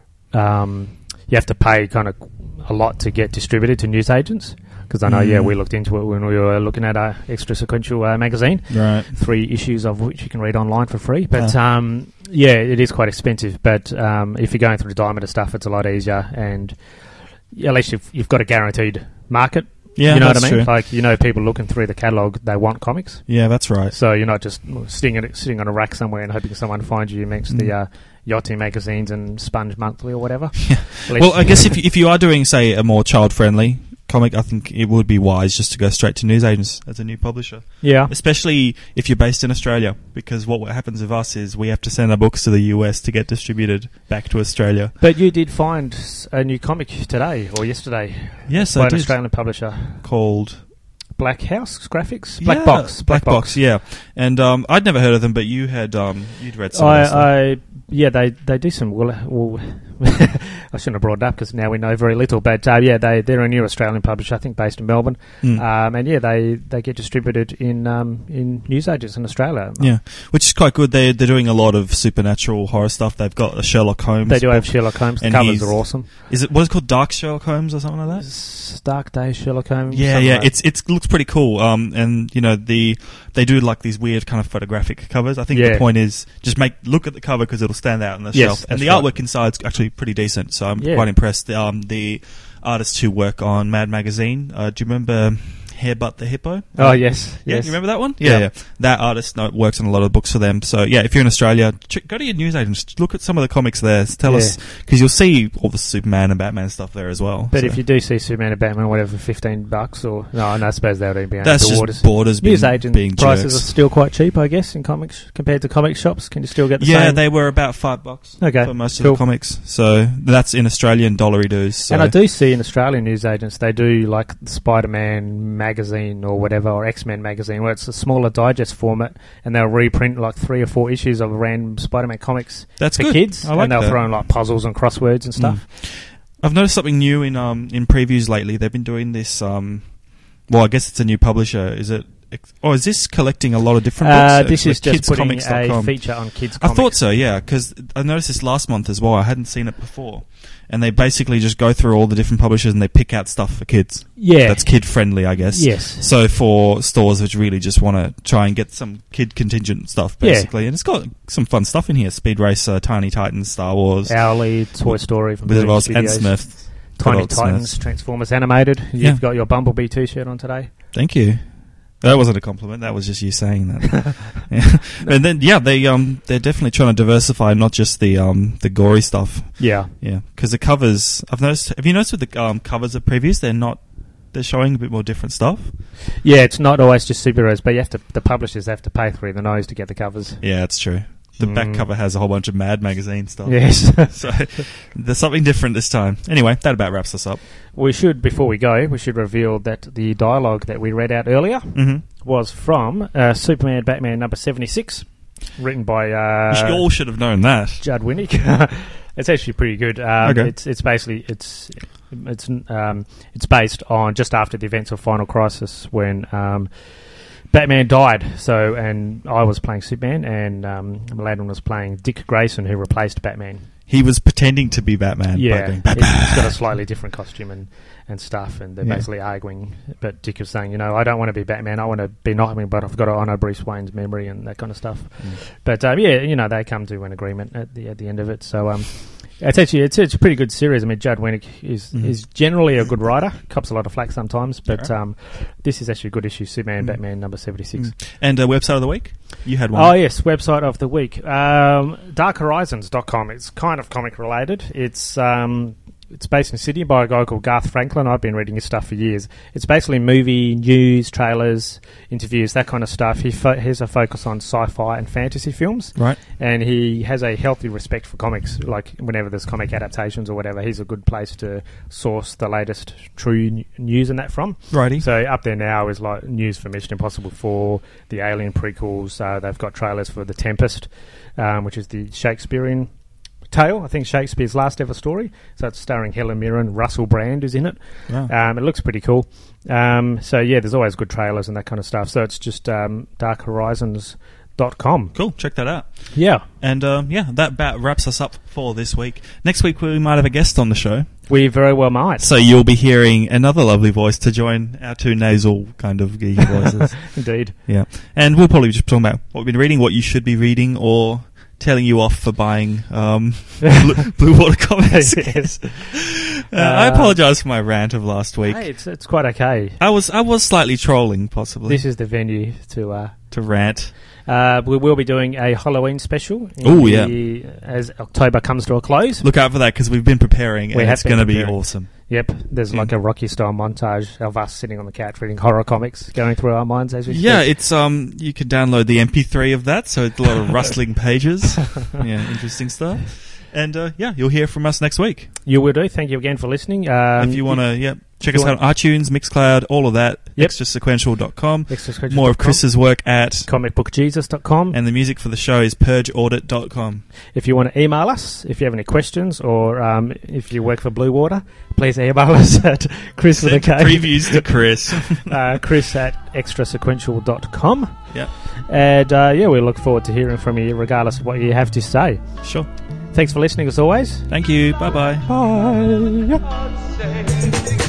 Um, you have to pay kind of a lot to get distributed to newsagents. Because I know, Mm. yeah, we looked into it when we were looking at our extra sequential uh, magazine. Right. Three issues of which you can read online for free. But Uh. um, yeah, it is quite expensive. But um, if you're going through the diameter stuff, it's a lot easier, and yeah, at least you've, you've got a guaranteed market. Yeah, you know that's what I mean? true. Like, you know, people looking through the catalogue, they want comics. Yeah, that's right. So you're not just sitting, at, sitting on a rack somewhere and hoping someone finds you amongst Mm. the uh, Yachty magazines and Sponge Monthly or whatever. Yeah. At least- Well, I guess if you, if you are doing, say, a more child-friendly comic, I think it would be wise just to go straight to newsagents as a new publisher. yeah. Especially if you're based in Australia, because what happens with us is we have to send our books to the U S to get distributed back to Australia. But you did find s- a new comic today or yesterday Yes, by I an did. Australian publisher. Called Black House Graphics? Black Yeah, Box. Black Box. Yeah. And um, I'd never heard of them, but you had um, you'd read some. of I, this stuff. I, yeah, they, they do some. Well, well I shouldn't have brought it up because now we know very little. But uh, yeah, they they're a new Australian publisher, I think, based in Melbourne. Mm. Um, and yeah, they, they get distributed in um, in newsagents in Australia. Yeah, which is quite good. They they're doing a lot of supernatural horror stuff. They've got a Sherlock Holmes. They do have book. Sherlock Holmes. The And covers he's- are awesome. Is it what is it called? Dark Sherlock Holmes or something like that? S- Dark Days Sherlock Holmes. Yeah, something yeah. like- It's it's looks pretty cool. Um, and you know the they do like these weird kind of photographic covers. I think Yeah. the point is just make look at the cover because it'll stand out on the Yes, shelf. And that's the right. artwork inside's actually pretty decent. So I'm Yeah. quite impressed. Um, the artists who work on Mad Magazine. Uh, do you remember Hairbutt the Hippo? Oh yes, Yeah, yes. you remember that one? Yeah, Yeah. yeah. That artist no, works on a lot of books for them. So, yeah, if you're in Australia, ch- go to your newsagents. Look at some of the comics there. Tell Yeah. us, because you'll see all the Superman and Batman stuff there as well. But So if you do see Superman and Batman or whatever for fifteen bucks, or no, no, I suppose that would be that's the just waters. borders being, Newsagent being prices jerks. are still quite cheap, I guess, in comics compared to comic shops. Can you still get the Yeah, same? they were about five bucks Okay, for most cool. of the comics. So that's in Australian dollary dues. So. And I do see in Australian newsagents they do like Spider-Man magazine or whatever, or X-Men magazine, where it's a smaller digest format, and they'll reprint like three or four issues of random Spider-Man comics That's for good. kids, I like and they'll that. throw in like puzzles and crosswords and stuff. Mm. I've noticed something new in um in previews lately. They've been doing this. Um, well, I guess it's a new publisher. Is it? Or is this collecting a lot of different books? Uh, at- this is at just putting kidscomics dot com? a feature on kids. I Comics. thought so, yeah, because I noticed this last month as well. I hadn't seen it before, and they basically just go through all the different publishers and they pick out stuff for kids. Yeah, That's kid friendly, I guess. yes. So for stores which really just want to try and get some kid contingent stuff, Yeah. basically, and it's got some fun stuff in here: Speed Racer, Tiny Titans, Star Wars, Owly, Toy Story from Wizard of Boom Oz, and Studios, Smith. Tiny Good old Titans, Smiths. Transformers animated. You've Yeah. got your Bumblebee T-shirt on today. Thank you. That wasn't a compliment. That was just you saying that. Yeah. And then, yeah, they um they're definitely trying to diversify, not just the um the gory stuff. Yeah, Yeah, because the covers, I've noticed. Have you noticed with the um, covers of previews, they're not. They're showing a bit more different stuff. yeah. It's not always just superheroes, but you have to. The publishers have to pay through the nose to get the covers. Yeah, that's true. The back Mm. cover has a whole bunch of Mad Magazine stuff. Yes. So there's something different this time. Anyway, that about wraps us up. We should, before we go, we should reveal that the dialogue that we read out earlier Mm-hmm. was from uh, Superman Batman number seventy-six, written by uh, you all should have known that. Judd Winnick. It's actually pretty good. Um, Okay. It's it's basically it's it's um, it's based on just after the events of Final Crisis when um, Batman died. So and I was playing Superman, and um, Aladdin was playing Dick Grayson, who replaced Batman. He was pretending to be Batman. by Yeah, going, he- "Batman." he's got a slightly different costume and, and stuff, and they're Yeah. basically arguing. But Dick is saying, you know, I don't want to be Batman, I want to be Nightwing, but I've got to honour Bruce Wayne's memory and that kind of stuff. Mm. But um, yeah, you know, they come to an agreement at the at the end of it. So um, It's actually it's, it's a pretty good series. I mean, Judd Winnick is Mhm. is generally a good writer. Cops a lot of flack sometimes, but Alright. um, this is actually a good issue. Superman, Mm. Batman, number seventy-six. Mm. And uh, website of the week? You had one. Oh yes, website of the week. Um, dark horizons dot com. It's kind of comic related. It's um, it's based in Sydney by a guy called Garth Franklin. I've been reading his stuff for years. It's basically movie news, trailers, interviews, that kind of stuff. He fo- has a focus on sci-fi and fantasy films, Right. and he has a healthy respect for comics. Like whenever there's comic adaptations or whatever, he's a good place to source the latest true n- news and that from. Righty. So up there now is like news for Mission Impossible four, the Alien prequels. Uh, they've got trailers for The Tempest, um, which is the Shakespearean tale. I think Shakespeare's last ever story. So it's starring Helen Mirren. Russell Brand is in it. Wow. Um, it looks pretty cool. Um, so yeah, there's always good trailers and that kind of stuff. So it's just um, dark horizons dot com. Cool. Check that out. Yeah. And um, yeah, that about wraps us up for this week. Next week we might have a guest on the show. We very well might. So you'll be hearing another lovely voice to join our two nasal kind of geeky voices. Indeed. Yeah. And we'll probably just talk about what we've been reading, what you should be reading, or telling you off for buying um, Blue, Blue Water comics. Yes. Uh, I apologise for my rant of last week. Hey, it's, it's quite okay. I was I was slightly trolling, possibly, This is the venue to... Uh, to rant. Uh, we will be doing a Halloween special. in Oh, yeah. the- As October comes to a close. Look out for that, because we've been preparing, We and have it's been going to be preparing. awesome. Yep. There's like a Rocky style montage of us sitting on the couch reading horror comics going through our minds as we Yeah, speak. it's um, you could download the M P three of that, so it's a lot of rustling pages. Yeah, interesting stuff. And uh, yeah, you'll hear from us next week. You will do. Thank you again for listening. Um, if you want to, yeah, check if us you out on iTunes, Mixcloud, all of that. Yep. extra sequential dot com. extra sequential More of dot com, Chris's work at, comic book jesus dot com. and the music for the show is purge audit dot com. If you want to email us, if you have any questions, or um, if you work for Blue Water, please email us at Chris with a K. Previews to Chris. uh, Chris at extra sequential dot com. Yeah, And uh, yeah, we look forward to hearing from you regardless of what you have to say. sure. Thanks for listening as always. Thank you. Bye bye. Bye. Say